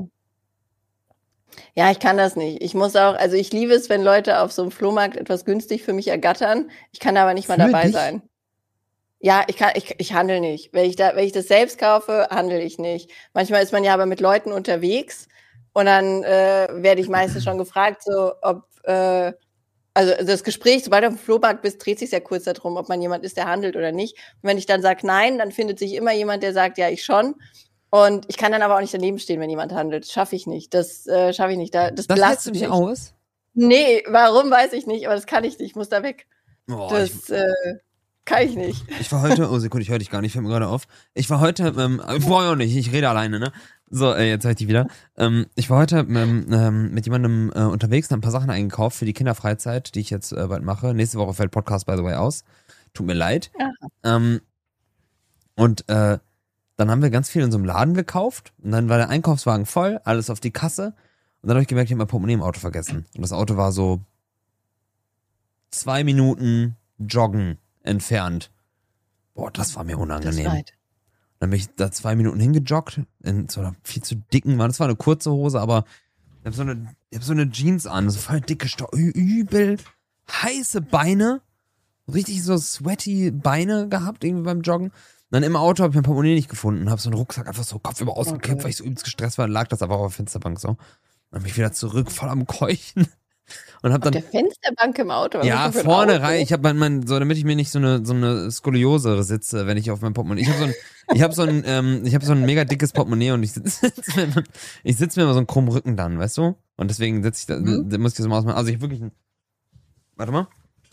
Ja, ich kann das nicht. Ich muss auch, also ich liebe es, wenn Leute auf so einem Flohmarkt etwas günstig für mich ergattern. Ich kann aber nicht mal dabei sein. Ja, ich handle nicht. Wenn ich das selbst kaufe, handle ich nicht. Manchmal ist man ja aber mit Leuten unterwegs und dann werde ich meistens schon gefragt, so ob, also das Gespräch, sobald du auf dem Flohmarkt bist, dreht sich ja kurz darum, ob man jemand ist, der handelt oder nicht. Und wenn ich dann sage nein, dann findet sich immer jemand, der sagt, ja, ich schon. Und ich kann dann aber auch nicht daneben stehen, wenn jemand handelt. Das schaffe ich nicht. Das schaffe ich nicht. Das belastet mich aus? Nee, warum, weiß ich nicht, aber das kann ich nicht. Ich muss da weg. Oh, kann ich nicht. Ich war heute, Sekunde, ich höre dich gar nicht, fällt mir gerade auf. Ich war heute, ich brauche ja auch nicht, ich rede alleine, ne? So, jetzt höre ich dich wieder. Ich war heute mit jemandem unterwegs und habe ein paar Sachen eingekauft für die Kinderfreizeit, die ich jetzt bald mache. Nächste Woche fällt Podcast, by the way, aus. Tut mir leid. Und dann haben wir ganz viel in so einem Laden gekauft und dann war der Einkaufswagen voll, alles auf die Kasse und dann habe ich gemerkt, ich habe mein Portemonnaie im Auto vergessen. Und das Auto war so 2 Minuten joggen entfernt. Boah, das war mir unangenehm. Das weit. Dann bin ich da 2 Minuten hingejoggt in so einer viel zu dicken, das war eine kurze Hose, aber ich hab so eine Jeans an, so voll dicke übel heiße Beine, richtig so sweaty Beine gehabt irgendwie beim Joggen. Dann im Auto habe ich mein Portemonnaie nicht gefunden, habe so einen Rucksack einfach so kopfüber ausgekippt, weil ich so übelst gestresst war, lag das aber auf der Fensterbank so. Dann bin ich wieder zurück, voll am Keuchen. Und hab dann, auf der Fensterbank im Auto? Ja, vorne rein. Ich habe so, damit ich mir nicht so eine Skoliose sitze, wenn ich auf meinem Portemonnaie. Ich habe so ein mega dickes Portemonnaie und ich sitz mir immer so einen krummen Rücken dann, weißt du? Und deswegen sitze ich da, muss ich das mal ausmachen. Also ich wirklich, warte mal.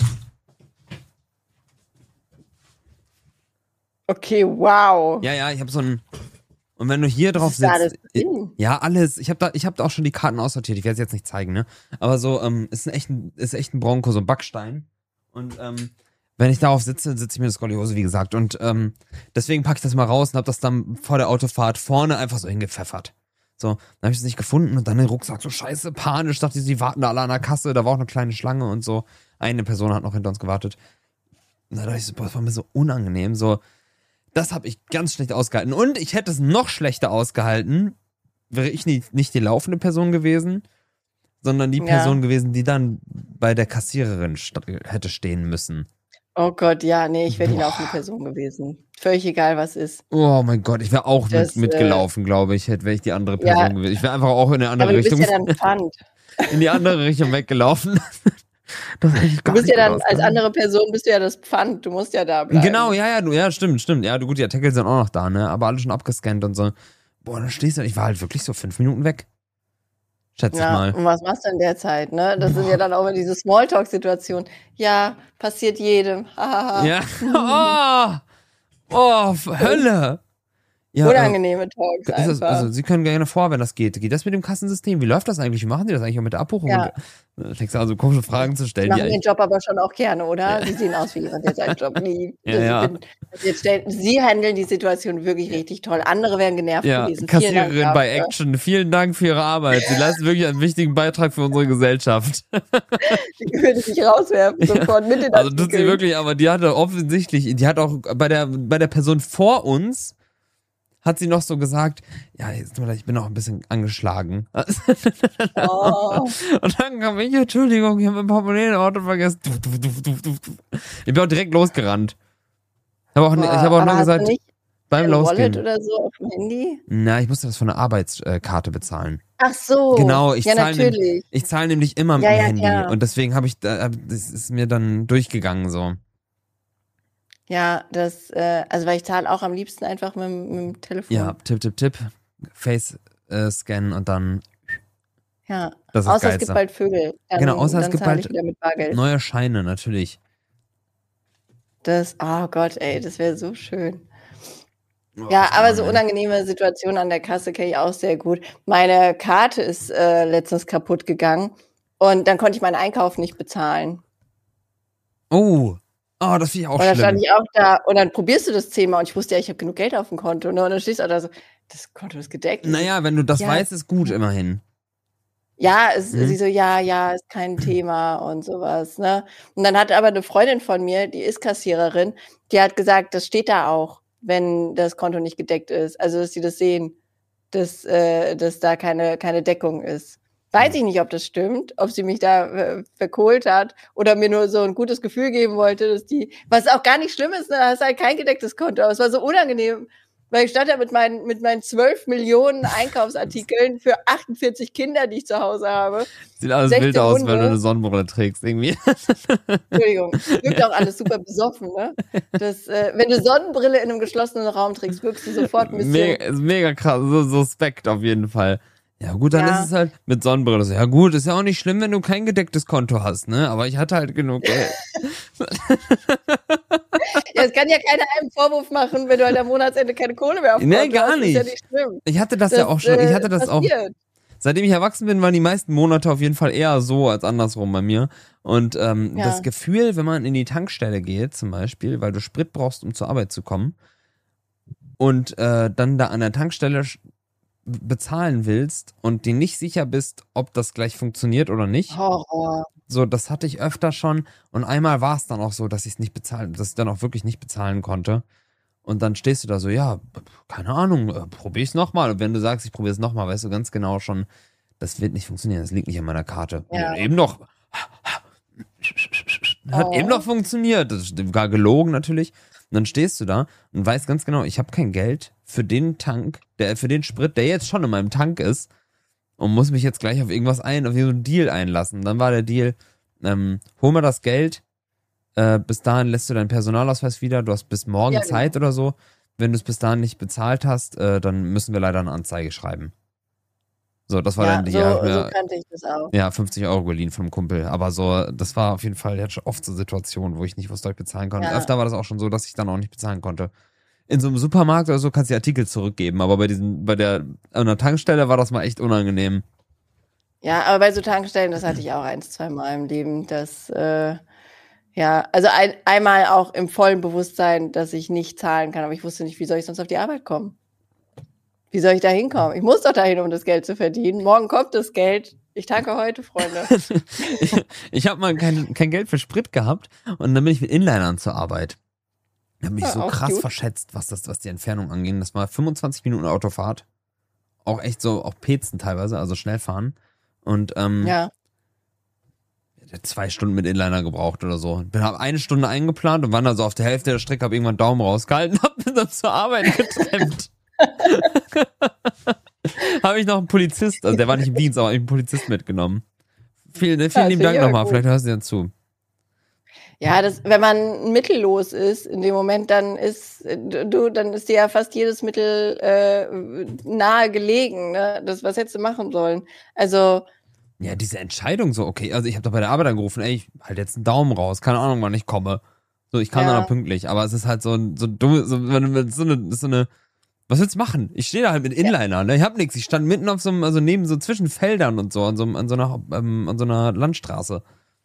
Okay, wow. Ja, ich habe so ein, und wenn du hier drauf sitzt, ja, alles, ich hab da auch schon die Karten aussortiert, ich werde es jetzt nicht zeigen, ne, aber so, ist echt ein Bronco, so ein Backstein und, wenn ich darauf sitze ich mir eine Skoliose, wie gesagt, und, deswegen packe ich das mal raus und hab das dann vor der Autofahrt vorne einfach so hingepfeffert. So, dann habe ich es nicht gefunden und dann den Rucksack so scheiße, panisch, dachte ich, die warten da alle an der Kasse, da war auch eine kleine Schlange und so, eine Person hat noch hinter uns gewartet. Und da dachte ich so, boah, das war mir so unangenehm, so, das habe ich ganz schlecht ausgehalten. Und ich hätte es noch schlechter ausgehalten, wäre ich nicht die laufende Person gewesen, sondern die Person gewesen, die dann bei der Kassiererin hätte stehen müssen. Oh Gott, ja, nee, ich wäre die laufende Person gewesen. Völlig egal, was ist. Oh mein Gott, ich wäre auch mitgelaufen, glaube ich, wäre ich die andere Person gewesen. Ich wäre einfach auch in eine andere aber du Richtung. bist ja dann Pfand. In die andere Richtung weggelaufen. Das hätte ich Du gar bist nicht ja dann, als ausgehalten. andere Person bist du ja das Pfand. Du musst ja da bleiben. Genau, ja, stimmt. Ja, gut, die Tackles sind auch noch da, ne? Aber alle schon abgescannt und so. Boah, dann stehst du, ich war halt wirklich so 5 Minuten weg. Schätze ich mal. Und was machst du in der Zeit, ne? Das sind ja dann auch immer diese Smalltalk-Situationen. Ja, passiert jedem. Ja. Hölle. Ja, Unangenehme Talks einfach. Also Sie können gerne vor, wenn das geht. Geht das mit dem Kassensystem? Wie läuft das eigentlich? Wie machen die das eigentlich auch mit der Abbuchung? Ja. Und, fängst du also komische Fragen zu stellen. Die machen den Job aber schon auch gerne, oder? Sie sehen aus wie jemand, der seinen Job liebt. Ja. Sie handeln die Situation wirklich richtig toll. Andere wären genervt gewesen. Kassiererin bei Action. Vielen Dank für Ihre Arbeit. Sie leisten wirklich einen wichtigen Beitrag für unsere Gesellschaft. Die würde ich rauswerfen sofort mit den Also tut sie wirklich, aber die hatte offensichtlich, die hat auch bei der Person vor uns hat sie noch so gesagt, ja, jetzt mal, ich bin auch ein bisschen angeschlagen. Oh. Und dann kam ich, Entschuldigung, ich habe mein Portemonnaie im Auto vergessen. Ich bin auch direkt losgerannt. Ich habe auch nur gesagt, beim Losgehen. Wallet oder so auf dem Handy? Na, ich musste das von der Arbeitskarte bezahlen. Ach so. Genau, ich zahle nämlich immer mit dem Handy. Klar. Und deswegen das ist mir dann durchgegangen so. Ja, also weil ich zahle auch am liebsten einfach mit dem Telefon. Ja, Tipp. Face Scan und dann. Ja, das ist außer es gibt bald Vögel. Genau, außer es gibt bald mit Bargeld. neue Scheine, natürlich. Oh Gott, ey, das wäre so schön. Ja, aber so unangenehme Situationen an der Kasse kenne ich auch sehr gut. Meine Karte ist letztens kaputt gegangen und dann konnte ich meinen Einkauf nicht bezahlen. Oh, das finde ich auch schlimm. Und dann stand ich auch da und dann probierst du das 10-mal und ich wusste ja, ich habe genug Geld auf dem Konto. Ne? Und dann stehst du auch da so, das Konto ist gedeckt. Naja, wenn du das weißt, ist gut, immerhin. Ja, sie so, ja, ist kein Thema und sowas, ne? Und dann hat aber eine Freundin von mir, die ist Kassiererin, die hat gesagt, das steht da auch, wenn das Konto nicht gedeckt ist. Also, dass sie das sehen, dass da keine Deckung ist. Weiß ich nicht, ob das stimmt, ob sie mich da verkohlt hat oder mir nur so ein gutes Gefühl geben wollte, was auch gar nicht schlimm ist, ne? Da hast halt kein gedecktes Konto, aber es war so unangenehm. Weil ich stand ja mit meinen 12 Millionen Einkaufsartikeln für 48 Kinder, die ich zu Hause habe. Sieht alles wild aus, wenn du eine Sonnenbrille trägst, irgendwie. Entschuldigung, wirkt auch alles super besoffen, ne? Wenn du Sonnenbrille in einem geschlossenen Raum trägst, wirkst du sofort ein bisschen... Mega krass, so suspekt auf jeden Fall. Ja gut, dann ist es halt mit Sonnenbrille so. Ja gut, ist ja auch nicht schlimm, wenn du kein gedecktes Konto hast, ne? Aber ich hatte halt genug Geld. Ja, es kann ja keiner einem Vorwurf machen, wenn du halt am Monatsende keine Kohle mehr auf dem Konto hast. Nee, gar nicht. Das ist ja nicht schlimm. Ich hatte das ja auch schon. Ich hatte das passiert. Auch. Seitdem ich erwachsen bin, waren die meisten Monate auf jeden Fall eher so als andersrum bei mir. Und das Gefühl, wenn man in die Tankstelle geht, zum Beispiel, weil du Sprit brauchst, um zur Arbeit zu kommen, und dann da an der Tankstelle bezahlen willst und dir nicht sicher bist, ob das gleich funktioniert oder nicht. Horror. So, das hatte ich öfter schon. Und einmal war es dann auch so, dass ich dann auch wirklich nicht bezahlen konnte. Und dann stehst du da so, ja, keine Ahnung, probier's nochmal. Und wenn du sagst, ich probier's nochmal, weißt du ganz genau schon, das wird nicht funktionieren, das liegt nicht an meiner Karte. Ja. Eben noch. Hat eben noch funktioniert. Das war gelogen natürlich. Und dann stehst du da und weißt ganz genau, ich habe kein Geld für den Tank, für den Sprit, der jetzt schon in meinem Tank ist, und muss mich jetzt gleich auf irgendwas auf irgendeinen Deal einlassen. Dann war der Deal, hol mal das Geld, bis dahin lässt du deinen Personalausweis wieder, du hast bis morgen Zeit oder so. Wenn du es bis dahin nicht bezahlt hast, dann müssen wir leider eine Anzeige schreiben. So, das war dann die. So kannte ich das auch. Ja, 50 € geliehen von einem Kumpel. Aber so, das war auf jeden Fall, ich hatte schon oft so Situationen, wo ich nicht wusste, ob ich bezahlen konnte. Ja. Öfter war das auch schon so, dass ich dann auch nicht bezahlen konnte. In so einem Supermarkt oder so kannst du die Artikel zurückgeben, aber an der Tankstelle war das mal echt unangenehm. Ja, aber bei so Tankstellen, das hatte ich auch 1-2 Mal im Leben, dass, also einmal auch im vollen Bewusstsein, dass ich nicht zahlen kann, aber ich wusste nicht, wie soll ich sonst auf die Arbeit kommen? Wie soll ich da hinkommen? Ich muss doch dahin, um das Geld zu verdienen. Morgen kommt das Geld. Ich tanke heute, Freunde. Ich habe mal kein Geld für Sprit gehabt und dann bin ich mit Inlinern zur Arbeit. Ich habe mich so krass verschätzt, was die Entfernung angeht. Das war 25 Minuten Autofahrt. Auch echt so, auch Pezen teilweise, also schnell fahren. Und Der hat 2 Stunden mit Inliner gebraucht oder so. Hab 1 Stunde eingeplant und war dann so auf der Hälfte der Strecke, hab irgendwann Daumen rausgehalten, hab bin dann zur Arbeit getrennt. Habe ich noch einen Polizist, also der war nicht im Dienst, aber hab ich einen Polizist mitgenommen. Vielen lieben Dank nochmal, vielleicht hörst du dir zu. Ja, wenn man mittellos ist in dem Moment, dann ist dir ja fast jedes Mittel nahe gelegen. Ne? Was hättest du machen sollen? Also ja, diese Entscheidung so, okay, also ich habe doch bei der Arbeit angerufen, ey, ich halt jetzt einen Daumen raus, keine Ahnung, wann ich komme. So, ich kam dann auch pünktlich, aber es ist halt so dumm, so eine, was willst du machen? Ich stehe da halt mit Inliner, ne? Ich hab nichts, ich stand mitten auf so einem, also neben so zwischen Feldern und so, an so einer Landstraße.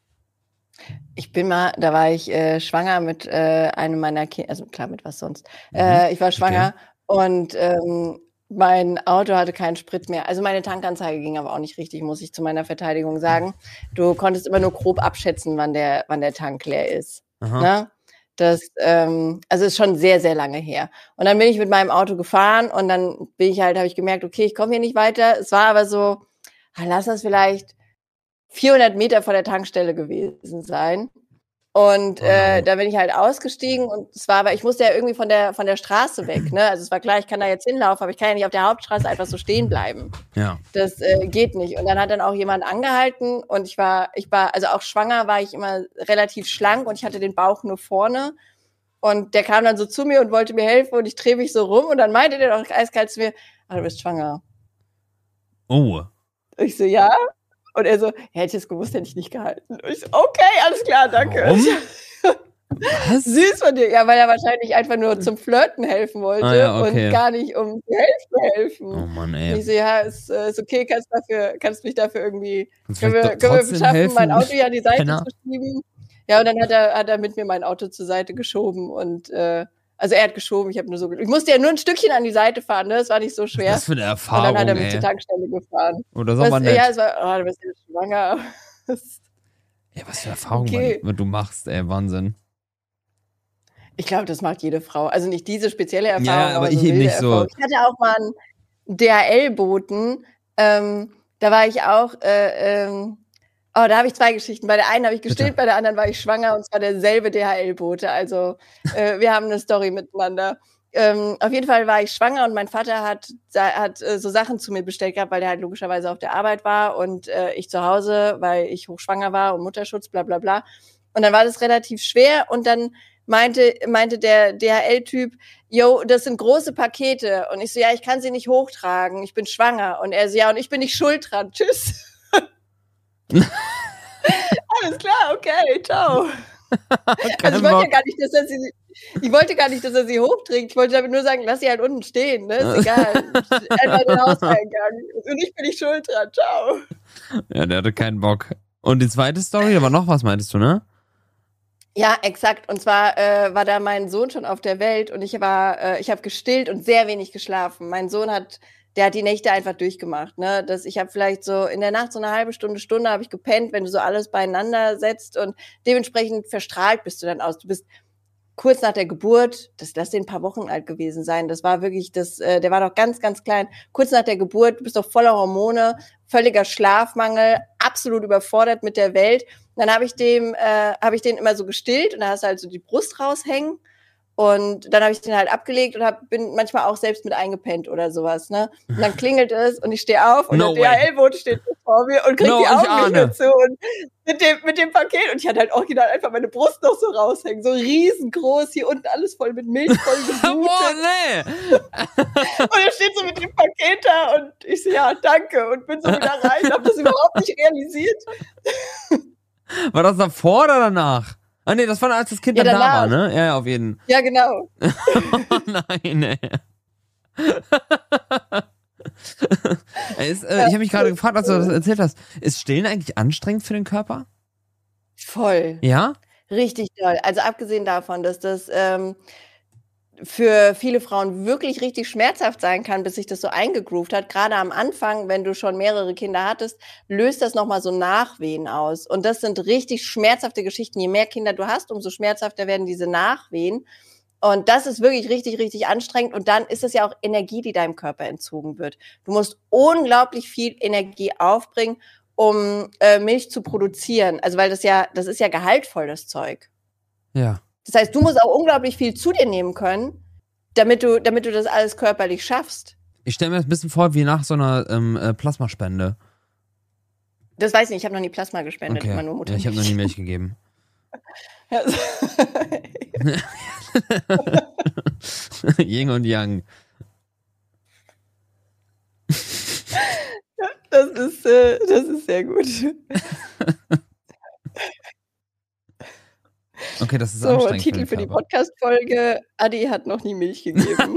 Da war ich schwanger mit einem meiner Kinder, also klar, mit was sonst. Ich war schwanger und mein Auto hatte keinen Sprit mehr. Also meine Tankanzeige ging aber auch nicht richtig, muss ich zu meiner Verteidigung sagen. Du konntest immer nur grob abschätzen, wann der Tank leer ist. Ne? Das also ist schon sehr, sehr lange her. Und dann bin ich mit meinem Auto gefahren und dann habe ich gemerkt, okay, ich komme hier nicht weiter. Es war aber so, lass das vielleicht 400 Meter vor der Tankstelle gewesen sein. Und da bin ich halt ausgestiegen und aber ich musste ja irgendwie von der Straße weg, ne? Also es war klar, ich kann da jetzt hinlaufen, aber ich kann ja nicht auf der Hauptstraße einfach so stehen bleiben. Ja. Das geht nicht. Und dann hat dann auch jemand angehalten und ich war, also auch schwanger war ich immer relativ schlank und ich hatte den Bauch nur vorne. Und der kam dann so zu mir und wollte mir helfen und ich drehe mich so rum und dann meinte der doch eiskalt zu mir, du bist schwanger. Oh. Ich so, ja. Und er so, hätte ich es gewusst, hätte ich nicht gehalten. Und ich so, okay, alles klar, danke. Warum? Was? Süß von dir. Ja, weil er wahrscheinlich einfach nur zum Flirten helfen wollte und gar nicht um die Hälfte helfen. Oh Mann, ey. Und ich so, ja, ist okay, kannst mich dafür irgendwie, können wir schaffen, mein Auto hier an die Seite zu schieben. Ja, und dann hat er mit mir mein Auto zur Seite geschoben und also er hat geschoben, ich habe nur so, ich musste ja nur ein Stückchen an die Seite fahren, ne? Das war nicht so schwer. Was für eine Erfahrung, und dann hat er mich zur Tankstelle gefahren. Oder so man nett. Ja, es war, du bist ja schwanger. Ja, was für Erfahrung du machst, ey, Wahnsinn. Ich glaube, das macht jede Frau. Also nicht diese spezielle Erfahrung. Ja, aber ich eben nicht so. Ich hatte auch mal einen DHL-Boten, da war ich auch, da habe ich 2 Geschichten. Bei der einen habe ich gestillt, bei der anderen war ich schwanger und zwar derselbe DHL-Bote. Also wir haben eine Story miteinander. Auf jeden Fall war ich schwanger und mein Vater hat so Sachen zu mir bestellt gehabt, weil der halt logischerweise auf der Arbeit war und ich zu Hause, weil ich hochschwanger war und Mutterschutz, bla bla bla. Und dann war das relativ schwer und dann meinte der DHL-Typ, yo, das sind große Pakete. Und ich so, ja, ich kann sie nicht hochtragen, ich bin schwanger. Und er so, ja, und ich bin nicht schuld dran, tschüss. Alles klar, okay, ciao. Also ich wollte gar nicht, dass er sie hochträgt. Ich wollte damit nur sagen, lass sie halt unten stehen, ne? Ist egal. Einfach in den Hauseingang. Und ich bin nicht schuld dran, ciao. Ja, der hatte keinen Bock. Und die zweite Story, aber noch was meintest du, ne? Ja, exakt. Und zwar war da mein Sohn schon auf der Welt und ich habe gestillt und sehr wenig geschlafen. Mein Sohn der hat die Nächte einfach durchgemacht, ne? Ich habe vielleicht so in der Nacht so eine halbe Stunde habe ich gepennt, wenn du so alles beieinander setzt und dementsprechend verstrahlt bist du dann aus. Du bist kurz nach der Geburt, lass den ein paar Wochen alt gewesen sein, das war wirklich, der war noch ganz, ganz klein. Kurz nach der Geburt, du bist doch voller Hormone, völliger Schlafmangel, absolut überfordert mit der Welt. Und dann habe ich den immer so gestillt und da hast du halt so die Brust raushängen. Und dann habe ich den halt abgelegt und bin manchmal auch selbst mit eingepennt oder sowas, ne? Und dann klingelt es und ich stehe auf und der DHL-Bote steht vor mir und kriegt die Augen nicht dazu und mit dem Paket. Und ich hatte halt original einfach meine Brust noch so raushängen, so riesengroß, hier unten alles voll mit Milch, voll geblutet. Und er steht so mit dem Paket da und ich so, ja, danke. Und bin so wieder rein, habe das überhaupt nicht realisiert. War das davor oder danach? Ah nee, das war, als das Kind dann da war, ne? Ja, auf jeden Fall. Ja, genau. Oh nein, ey. Ich habe mich gerade gefragt, als du das erzählt hast, ist Stillen eigentlich anstrengend für den Körper? Voll. Ja? Richtig toll. Also abgesehen davon, dass das für viele Frauen wirklich richtig schmerzhaft sein kann, bis sich das so eingegroovt hat. Gerade am Anfang, wenn du schon mehrere Kinder hattest, löst das nochmal so Nachwehen aus. Und das sind richtig schmerzhafte Geschichten. Je mehr Kinder du hast, umso schmerzhafter werden diese Nachwehen. Und das ist wirklich richtig, richtig anstrengend. Und dann ist es ja auch Energie, die deinem Körper entzogen wird. Du musst unglaublich viel Energie aufbringen, um Milch zu produzieren. Also weil das ist ja gehaltvoll, das Zeug. Ja. Das heißt, du musst auch unglaublich viel zu dir nehmen können, damit du das alles körperlich schaffst. Ich stelle mir das ein bisschen vor, wie nach so einer Plasmaspende. Das weiß ich nicht, ich habe noch nie Plasma gespendet, Okay. immer nur Mutter. Ja, ich habe noch nie Milch gegeben. Also, Yin und Yang. das ist sehr gut. Okay, das ist So, anstrengend. Titel für die Körper. Podcast-Folge: Adi hat noch nie Milch gegeben.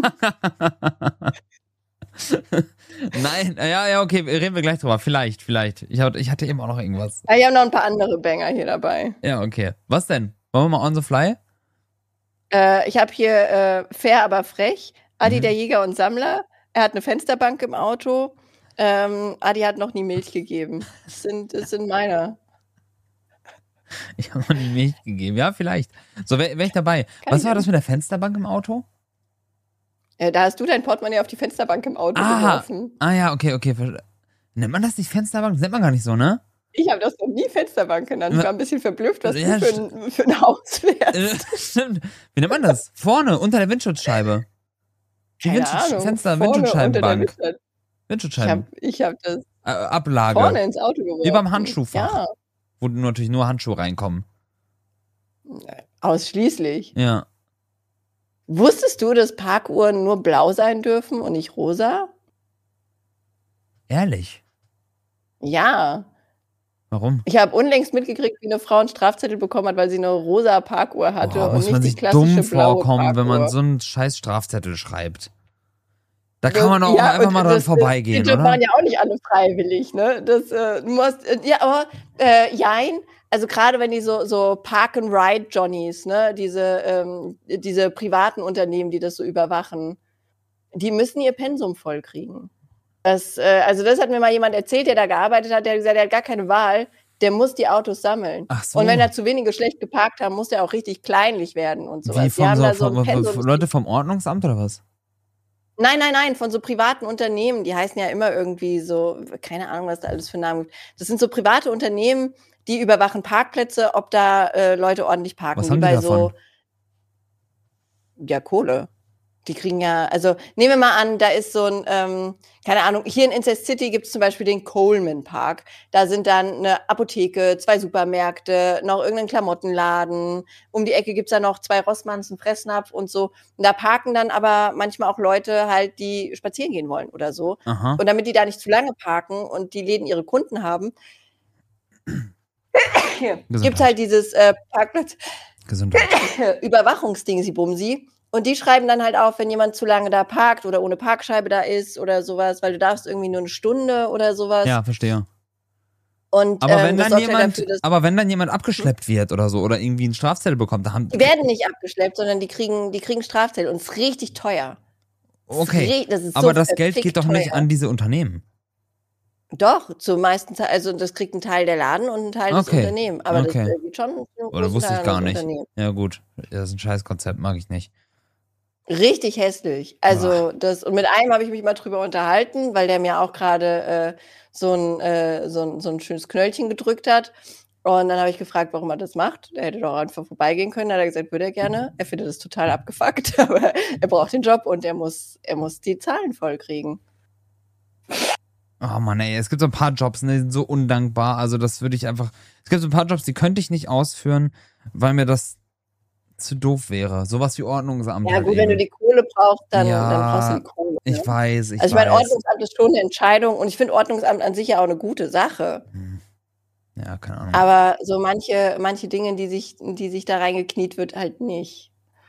Nein, ja, okay, reden wir gleich drüber. Vielleicht. Ich hatte eben auch noch irgendwas. Ja, ich habe noch ein paar andere Banger hier dabei. Ja, okay. Was denn? Wollen wir mal on the fly? Ich habe hier Fair, aber frech. Adi, der Jäger und Sammler. Er hat eine Fensterbank im Auto. Adi hat noch nie Milch gegeben. Das sind meine. Ich habe noch nie Milch gegeben. Ja, vielleicht. So, wär ich dabei. Was war das mit der Fensterbank im Auto? Da hast du dein Portemonnaie auf die Fensterbank im Auto geworfen. Ja, okay. Nennt man das nicht Fensterbank? Das nennt man gar nicht so, ne? Ich habe das noch nie Fensterbank genannt. Ich war ein bisschen verblüfft, was Ja, du für ein Haus wärst. Stimmt. Wie nennt man das? Vorne, unter der Windschutzscheibe. Die Windschutzscheibenbank. Windschutzscheiben. Ich hab das Ablage. vorne ins Auto geworfen. Wie beim Handschuhfach. Ja, Wo natürlich nur Handschuhe reinkommen. ausschließlich. Ja. Wusstest du, dass Parkuhren nur blau sein dürfen und nicht rosa? Ehrlich? Ja. Warum? Ich habe unlängst mitgekriegt, wie eine Frau einen Strafzettel bekommen hat, weil sie eine rosa Parkuhr hatte und muss nicht man die sich klassische dumm blaue vorkommen, Parkuhr. wenn man so einen scheiß Strafzettel schreibt. Da kann man doch einfach mal dran vorbeigehen, die oder? waren ja auch nicht alle freiwillig, ne? Jein. Also gerade wenn die so Park-and-Ride-Johnnies, ne, diese privaten Unternehmen, die das so überwachen, die müssen ihr Pensum vollkriegen. Das hat mir mal jemand erzählt, der da gearbeitet hat, der hat gesagt, der hat gar keine Wahl, der muss die Autos sammeln. Ach so. Und wenn da zu wenige schlecht geparkt haben, muss der auch richtig kleinlich werden und sowas. Wie Die haben da so ein von Pensum. Leute vom Ordnungsamt oder was? Nein, von so privaten Unternehmen, die heißen ja immer irgendwie so, keine Ahnung, was da alles für Namen gibt. Das sind so private Unternehmen, die überwachen Parkplätze, ob da Leute ordentlich parken. Was haben die davon? Ja, Kohle. Die kriegen ja, also nehmen wir mal an, da ist so ein, keine Ahnung, hier in Incest City gibt es zum Beispiel den Coleman Park. Da sind dann eine Apotheke, 2 Supermärkte, noch irgendein Klamottenladen. Um die Ecke gibt's da noch 2 Rossmanns, einen Fressnapf und so. Und da parken dann aber manchmal auch Leute halt, die spazieren gehen wollen oder so. Aha. Und damit die da nicht zu lange parken und die Läden ihre Kunden haben, gibt's halt dieses Parkplatz Gesundheit. Überwachungsding, sie bumsi. Und die schreiben dann halt auf, wenn jemand zu lange da parkt oder ohne Parkscheibe da ist oder sowas, weil du darfst irgendwie nur eine Stunde oder sowas. Ja, verstehe. Und, Aber wenn das dann sorgt halt dafür, wenn dann jemand abgeschleppt wird oder so oder irgendwie einen Strafzettel bekommt, da haben die werden nicht abgeschleppt, sondern die kriegen Strafzettel und es ist richtig teuer. Okay. Das ist so Aber das Geld geht doch teuer. nicht an diese Unternehmen. Doch, zum meisten Teil, also das kriegt ein Teil der Laden und ein Teil des Okay. Unternehmens. Aber Okay. das geht schon einen Oder großen wusste Teil ich gar an das nicht. Unternehmen. Ja, gut. Das ist ein Scheißkonzept, mag ich nicht. Richtig hässlich. Also und mit einem habe ich mich mal drüber unterhalten, weil der mir auch gerade so ein schönes Knöllchen gedrückt hat. Und dann habe ich gefragt, warum er das macht. Er hätte doch einfach vorbeigehen können. Dann hat er gesagt, würde er gerne. Er findet das total abgefuckt, aber er braucht den Job und er muss die Zahlen vollkriegen. Oh Mann, ey, es gibt so ein paar Jobs, ne, die sind so undankbar. Also das würde ich einfach. Es gibt so ein paar Jobs, die könnte ich nicht ausführen, weil mir das zu doof wäre. Sowas wie Ordnungsamt. Ja halt gut, eben. wenn du die Kohle brauchst, dann Ja, brauchst du die Kohle. Ne? Ich weiß. Also ich meine, Ordnungsamt ist schon eine Entscheidung und ich finde Ordnungsamt an sich ja auch eine gute Sache. Ja, keine Ahnung. Aber so manche Dinge, die sich da reingekniet wird, halt nicht.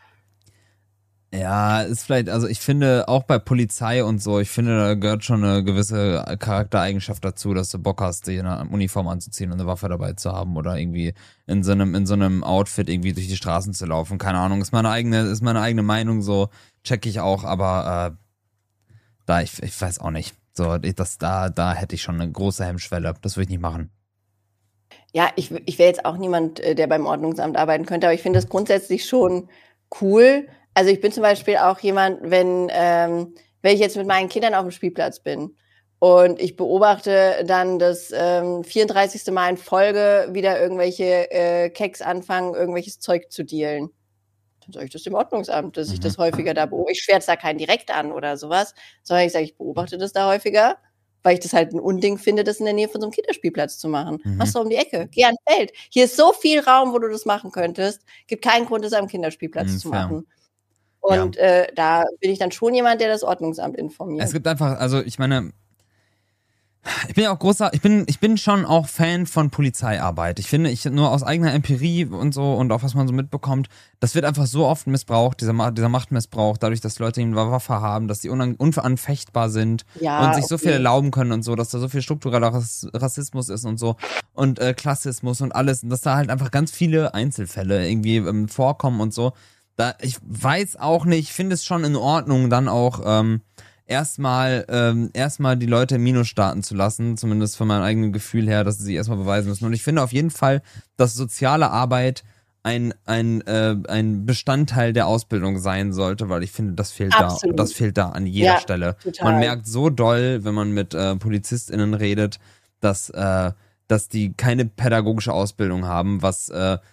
Ja, ist vielleicht, also ich finde auch bei Polizei und so, ich finde, da gehört schon eine gewisse Charaktereigenschaft dazu, dass du Bock hast, dir eine Uniform anzuziehen und eine Waffe dabei zu haben oder irgendwie in so einem Outfit irgendwie durch die Straßen zu laufen. Keine Ahnung, ist meine eigene Meinung, so check ich auch, aber ich weiß auch nicht. So, da hätte ich schon eine große Hemmschwelle. Das würde ich nicht machen. Ja, ich wäre jetzt auch niemand, der beim Ordnungsamt arbeiten könnte, aber ich finde das grundsätzlich schon cool. Also ich bin zum Beispiel auch jemand, wenn ich jetzt mit meinen Kindern auf dem Spielplatz bin Und ich beobachte dann das 34. Mal in Folge wieder irgendwelche Keks anfangen, irgendwelches Zeug zu dealen. Dann sage ich das dem Ordnungsamt, dass ich das häufiger da beobachte. Ich schwärze da keinen direkt an oder sowas, sondern ich sage, ich beobachte das da häufiger, weil ich das halt ein Unding finde, das in der Nähe von so einem Kinderspielplatz zu machen. Mach's doch um die Ecke, geh ans Feld. Hier ist so viel Raum, wo du das machen könntest. Gibt keinen Grund, das am Kinderspielplatz zu machen. Und da bin ich dann schon jemand, der das Ordnungsamt informiert. Es gibt einfach, also ich meine, ich bin ja auch ich bin schon auch Fan von Polizeiarbeit. Ich finde, nur aus eigener Empirie und so und auch was man so mitbekommt, das wird einfach so oft missbraucht, dieser Machtmissbrauch, dadurch, dass Leute eine Waffe haben, dass die unanfechtbar sind und sich so viel erlauben können und so, dass da so viel struktureller Rassismus ist und so und Klassismus und alles, und dass da halt einfach ganz viele Einzelfälle irgendwie vorkommen und so. Ich weiß auch nicht, ich finde es schon in Ordnung, dann auch erstmal die Leute im Minus starten zu lassen, zumindest von meinem eigenen Gefühl her, dass sie sich erstmal beweisen müssen. Und ich finde auf jeden Fall, dass soziale Arbeit ein Bestandteil der Ausbildung sein sollte, weil ich finde, das fehlt Absolut. Das fehlt da an jeder Stelle. Total. Man merkt so doll, wenn man mit PolizistInnen redet, dass die keine pädagogische Ausbildung haben, was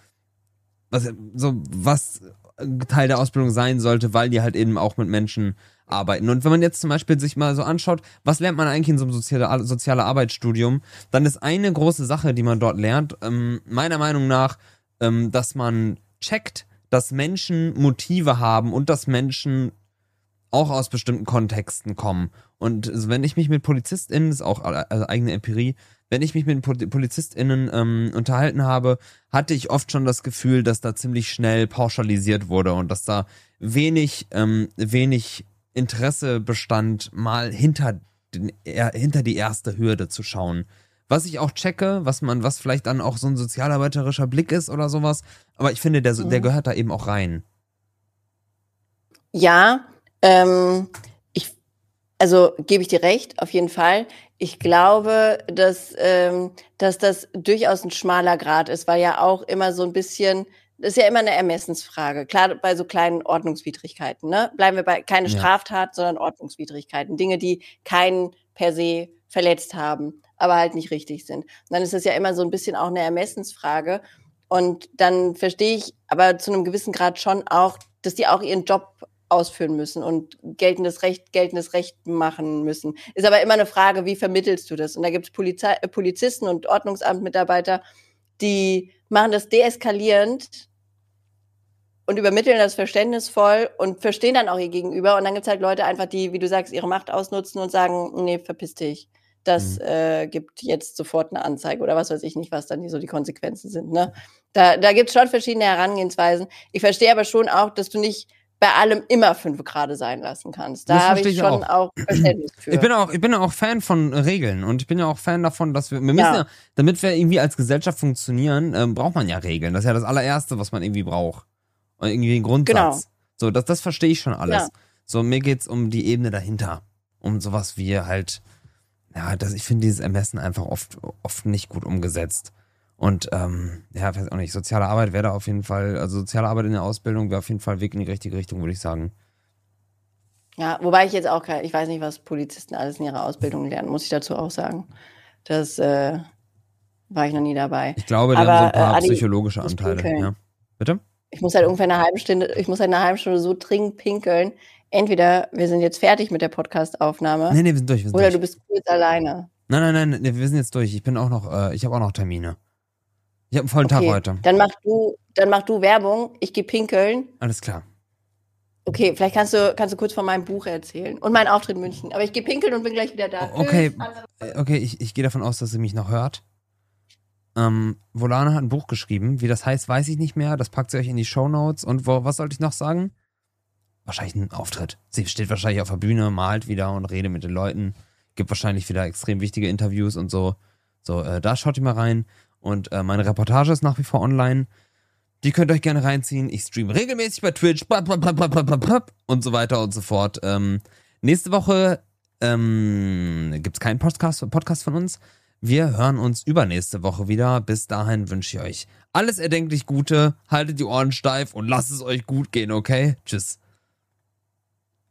Teil der Ausbildung sein sollte, weil die halt eben auch mit Menschen arbeiten. Und wenn man jetzt zum Beispiel sich mal so anschaut, was lernt man eigentlich in so einem soziale Arbeitsstudium, dann ist eine große Sache, die man dort lernt, meiner Meinung nach, dass man checkt, dass Menschen Motive haben und dass Menschen auch aus bestimmten Kontexten kommen. Und wenn ich mich mit PolizistInnen, das ist auch eigene Empirie, wenn ich mich mit PolizistInnen unterhalten habe, hatte ich oft schon das Gefühl, dass da ziemlich schnell pauschalisiert wurde und dass da wenig Interesse bestand, mal hinter die erste Hürde zu schauen. Was ich auch checke, was vielleicht dann auch so ein sozialarbeiterischer Blick ist oder sowas, aber ich finde, der gehört da eben auch rein. Ja, gebe ich dir recht, auf jeden Fall. Ich glaube, dass das durchaus ein schmaler Grat ist, weil ja auch immer so ein bisschen, das ist ja immer eine Ermessensfrage. Klar, bei so kleinen Ordnungswidrigkeiten, ne? Bleiben wir bei keine Straftat, sondern Ordnungswidrigkeiten. Dinge, die keinen per se verletzt haben, aber halt nicht richtig sind. Und dann ist das ja immer so ein bisschen auch eine Ermessensfrage. Und dann verstehe ich aber zu einem gewissen Grad schon auch, dass die auch ihren Job ausführen müssen und geltendes Recht machen müssen. Ist aber immer eine Frage, wie vermittelst du das? Und da gibt es Polizisten und Ordnungsamtmitarbeiter, die machen das deeskalierend und übermitteln das verständnisvoll und verstehen dann auch ihr Gegenüber. Und dann gibt es halt Leute einfach, die, wie du sagst, ihre Macht ausnutzen und sagen, nee, verpiss dich. Das gibt jetzt sofort eine Anzeige oder was weiß ich nicht, was dann so die Konsequenzen sind. Ne? Da gibt es schon verschiedene Herangehensweisen. Ich verstehe aber schon auch, dass du nicht bei allem immer 5 Grad sein lassen kannst. Da habe ich schon auch Verständnis für. Ich bin auch Fan von Regeln und ich bin ja auch Fan davon, dass wir müssen ja, damit wir irgendwie als Gesellschaft funktionieren, braucht man ja Regeln. Das ist ja das allererste, was man irgendwie braucht. Und irgendwie ein Grundsatz. Genau. So, das verstehe ich schon alles. Ja. So, mir geht's um die Ebene dahinter. Um sowas wie halt, ich finde dieses Ermessen einfach oft nicht gut umgesetzt. Und weiß auch nicht, soziale Arbeit wäre da auf jeden Fall, also soziale Arbeit in der Ausbildung wäre auf jeden Fall Weg in die richtige Richtung, würde ich sagen. Ja, wobei ich jetzt auch, ich weiß nicht, was Polizisten alles in ihrer Ausbildung lernen, muss ich dazu auch sagen. Das war ich noch nie dabei. Ich glaube, die haben so ein paar psychologische Anteile. Ja. Bitte? Ich muss halt ungefähr eine halbe Stunde so dringend pinkeln. Entweder wir sind jetzt fertig mit der Podcast-Aufnahme. Nee, wir sind durch. Oder du bist kurz alleine. Nein, wir sind jetzt durch. Ich habe auch noch Termine. Ich habe einen vollen Tag heute. Dann mach du Werbung, ich gehe pinkeln. Alles klar. Okay, vielleicht kannst du kurz von meinem Buch erzählen und meinen Auftritt in München. Aber ich gehe pinkeln und bin gleich wieder da. Okay, ich gehe davon aus, dass sie mich noch hört. Volana hat ein Buch geschrieben. Wie das heißt, weiß ich nicht mehr. Das packt sie euch in die Shownotes. Und was sollte ich noch sagen? Wahrscheinlich ein Auftritt. Sie steht wahrscheinlich auf der Bühne, malt wieder und redet mit den Leuten. Gibt wahrscheinlich wieder extrem wichtige Interviews und so. So, da schaut ihr mal rein. Und meine Reportage ist nach wie vor online. Die könnt ihr euch gerne reinziehen. Ich streame regelmäßig bei Twitch. Und so weiter und so fort. Nächste Woche gibt es keinen Podcast von uns. Wir hören uns übernächste Woche wieder. Bis dahin wünsche ich euch alles erdenklich Gute. Haltet die Ohren steif und lasst es euch gut gehen, okay? Tschüss.